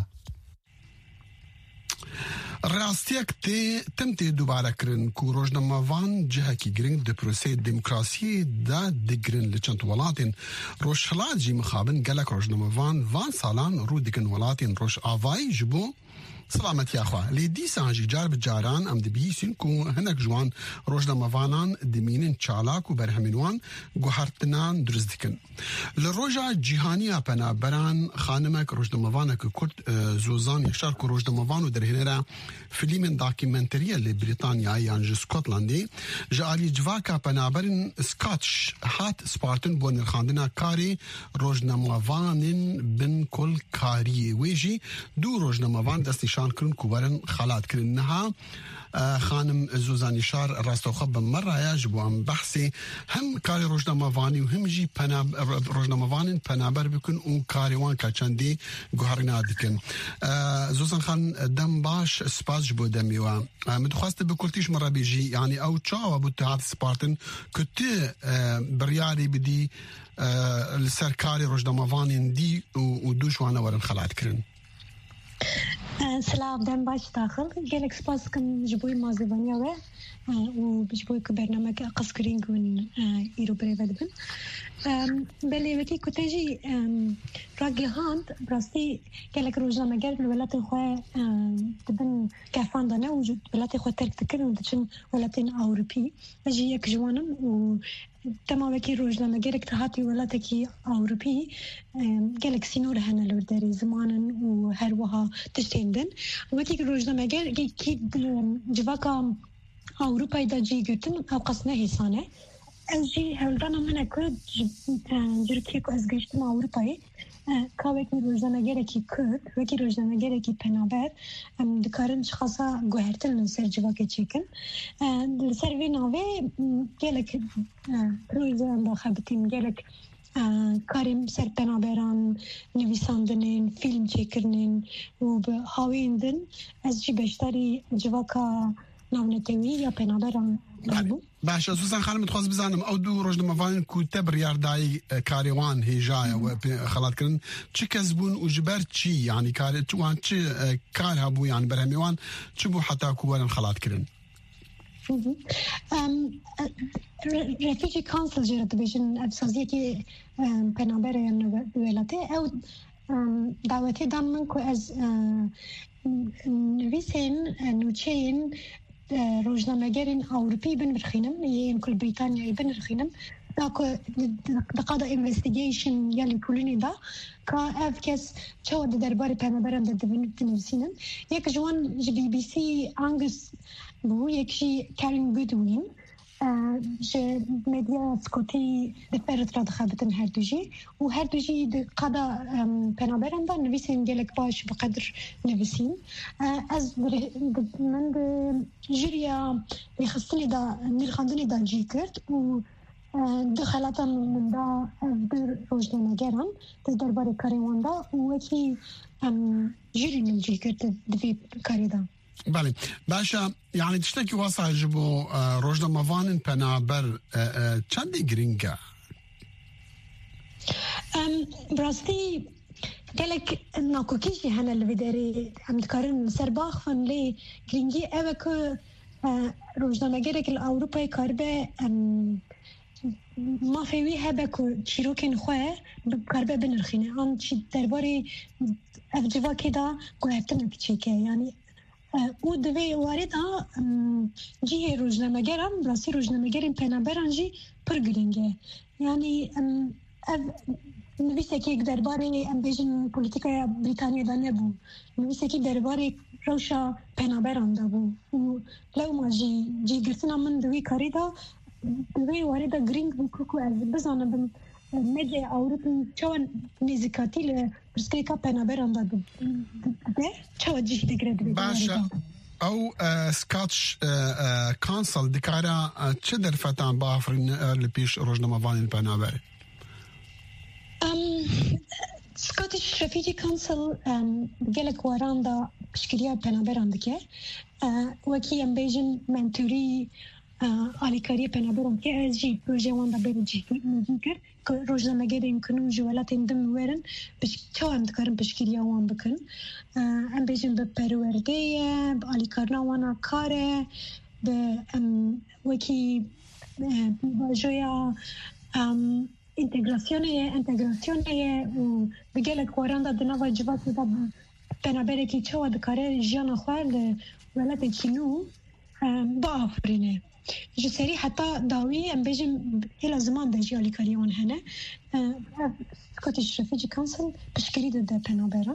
ڕاستیەک تێ تم تێ دووبارەکردن و ڕۆژنەمەوان جهەکی گرنگ دە پرۆسەی دموکراسیدا دەگرن لە چەند وڵاتین ڕۆژهەڵاتی مخابن گەلک ڕۆژنەمەوان وان ساڵان ڕوو دکن وڵاتین ڕۆژ ئاوایی ji bo سلامەتیاخوا لێ دیسانجی جار بجاران ئەم دەبیسین و هەنێک جوان ڕۆژنەمەوانان دمینن چالاک و بەرهەمینوان گوهارتنان دروست دکن. لە ڕۆژە جیهانیە پەنابەران خانمێک ڕۆژنەمەوانێک کورد زۆزان یەکشار و ڕۆژنەمەوان و دەرهێنەرە فیلمên داکیمنتریە لە بریتانیای یان ji سکۆتلاندê ji alî civaka penaberên Scottish hat spartin bo nirxandina karê rojnamevanên bin kolkariyê wê jî du rojnamevan destnîşan kirin ku werin xelatkirin niha خانم زوزانی شار راستوخە بمەڕایە ji bo em behsê hem karê rojnamevanî û hem jî rojnamevanên penaber bikin û karê wan ka çendê guherîna dikin. Zozan xan dem baş spas ji bo demê we. Min dixwaste bi Kurtî ji me re bêjî yanî ew çawa bû te hat spartin ku tu biryarê bidî li ser karê rojnamevanên dî û du ji wan werin xelatkirin. سلام دم باش داخل gelek spas kim ji bo mazevaniya we û ji bo ku bernameke qeskirîn û îro birêve dibin belê wekî ku te jî ragihand rastî gelek rojnameger li welatên xwe dibin kefandane û welatê xwe terk dikin û diçin welatên Ewropî jî yek ji wan im û tema wekî rojnamegerek te hatî welatekî Ewropî gelek sînor hene li derê zimanin û her wiha tiştên din wekî rojnameger kî civaka Ewropayê da cî girtin ew qas ne hêsane ez jî hevldana min e ku Tirkiye ku ez gihiştim Ewropayê ka wekî rojnamegerekî Kurd wekî rojnamegerekî penaber em dikarin ji xasa guhertin li ser civakê çêkin li ser vê navê gelek projeyan da xebitîn gelek کاریم سر پنابران نویساندنین فیلم چکرنین و به هاویندن از جی بشتری جواکا ناونتوی یا پنابران باشه سوزان خانم تخواست بزنم او دو روزنامه‌وان کو تبر یاردای کاریوان هجای و خلات کردن چه کسبون و جبر چی یعنی کار توان چه کار هبو یعنی برهمیوان چه بو حتی کوان خلات کردن رفیجی کانسل جرات بیشن افسازی که پنابر یا ولاته او دعوتی دام من کو از نویسین نوچین روزنامه‌گرین أوروبي بنرخينم يعني كل بريطانيا بنرخينم داكو دقادة investigation يلي كلني دا كأفكس شو ده درباري بنابرام ده بنفسينم يك جوان بي بي سي أنجس بو يكشي كارين جودوين ج مديا سكوتي دفرت راد خابتن هردوجي وهردوجي دقادة بنابرام دا نفسين جالك باش بقدر نفسين از من جريا يخصني دا نرخاندني دا جي كرت و دخلت من دا در روزنامه‌گران در درباره کاریوان دا و وکی جری من جی کرد دوی کاری دا بله باشه يعني تشتكي واسع جبو روزنامه‌وان پنابر چندی گرینگه براستی قالك ناكو كيشي هنا اللي بداري عم تقارن سرباخ فن لي گرینگی اوه که روزنامه‌گرک الأوروبي کاربه ما فيوي هبه که چیروکن خواه کاربه بنرخینه آن چی درباره افجوا که دا گوهبتن بچیکه یعنی او دوی وارد ها جیه روزنامه‌گرم راسی روزنامه‌گرم پنابران جی پر گرینگه یعنی نویسه که درباره ام بیشن پولیتیکای بریتانیا دا نبو نویسه که درباره روشا پنابران دا بو و لو ما جی جی گرتنا من دوی کاری دا دوی وارد گرینگ بو که از بزانم مدیا أوروبي چون نزیکاتی ل پرسکریکا پنابران دا ده چون جی دگرد باشه او سکاتش کانسل دکارا چه در فتان بافرین لپیش روزنامه‌وان پنابر سکاتش رفیجی کانسل گلک واران دا پشکریا پنابران دکه وکی ام بیجن منتوری آلیکاری پنابران که از جی پروژه وان دا بری جی کرد که روزنامه‌گرین کنون جوالات اندم ورن بش چه هم دکارن پشکریا وان بکن ام بیجن به پرورده به آلیکارنا وانا کاره به وکی باجویا integrazione integrazione و بگل کواران دا دنوا جوات دا پنابره کی چوا دکاره جیان خوال ولات کینو با آفرینه جسری حتی داوی ام بیجم هلا زمان دا جیالی کاریون هنه سکوتش رفیجی کانسل بشکری دا پنابران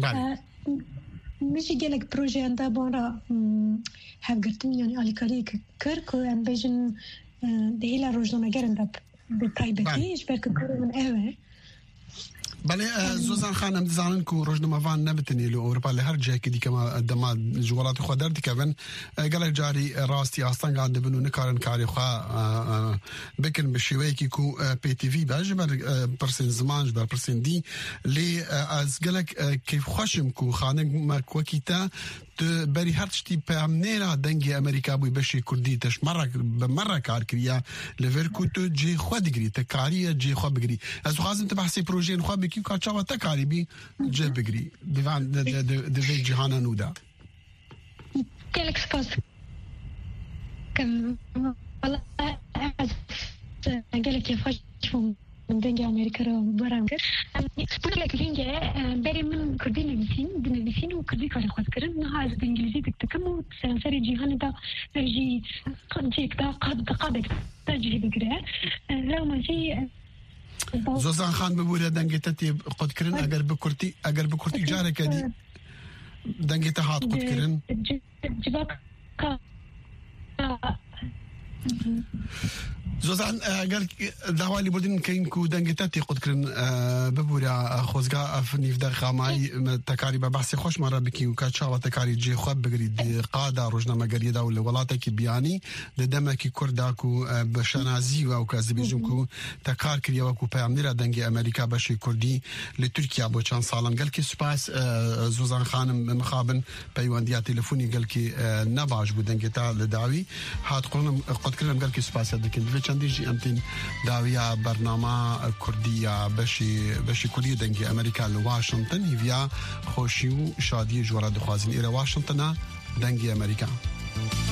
میشه گلک پروژه انده بارا هفگرتن یعنی آلیکاری کر که ام بیجم ده هلا روزنامه‌گرن دا بتایبەتی بەرکە من ئەوێ بەڵێ زۆزان خانم دەزانن و ڕۆژنامەوان نەبتنی لە ئەوروپا لە هەر جایەکی دیکەمە دەما جوڵاتی خۆ دەردیکەبن گەلێک جاری ڕاستی ئاستانگان دەبن و نکارن کاری خوا بکن بە شێوەیەکی و پێ تی ڤی باش بەر پرسین زمانش بەر پرسیندی لێ ئەس گەلێک کەیف خۆشم و خانە وەکی تا بری هر چی پیامنیرا دنگی امریکا بوی بشی کردی تش مرا به مرا کار کریا لور کو تو جی خود گری ته کاری جی خو بگری از خازم ته بحثی پروژه خو بکی کا چا ته کاری بی جی بگری دیوان د د د جهان نودا کلک سپاس کم والله قالك يا فاش من دنجا أمريكا برامج سبورة لكرينجا بري من كردي نبيسين بنبيسين وكردي كاري خود كرن نهاز بإنجليزي تكتكم وسنسري جيهان دا جي قد جيك دا قد قادك دا جي بقرأ لو ما جي زوزان خان ببوري دنجتتي قد كرن أجر بكرتي أجر بكرتي جارك دي دنجتها هات قد كرن جباك زوزان قال داوالي بودين كاين كو دنگتاتي قد كرن ببورا خوزغا افني فدا خاماي تكاري بحث خوش مره بكي وكاتشا تكاري جي خو بغري قاده روجنامه غريدا ولا ولاتك بياني دمكي كرداكو بشنازي او كازبيجمكو تكار كريا وكو بامنيرا دنگي امريكا بشي كردي لتركيا بو چان سالان قال كي سباس زوزان خانم مخابن بيوانديا تليفوني قال كي نباش بو دنگتا لداوي هات قلنا قد كرم قال كي سباس دكن چندیجی امتین داویا برنامه کردیا بشی بشی کلی دنگی امریکا لواشنطن هیویا خوشی و شادی جوار دخوازین ایره واشنطن دنگی امریکا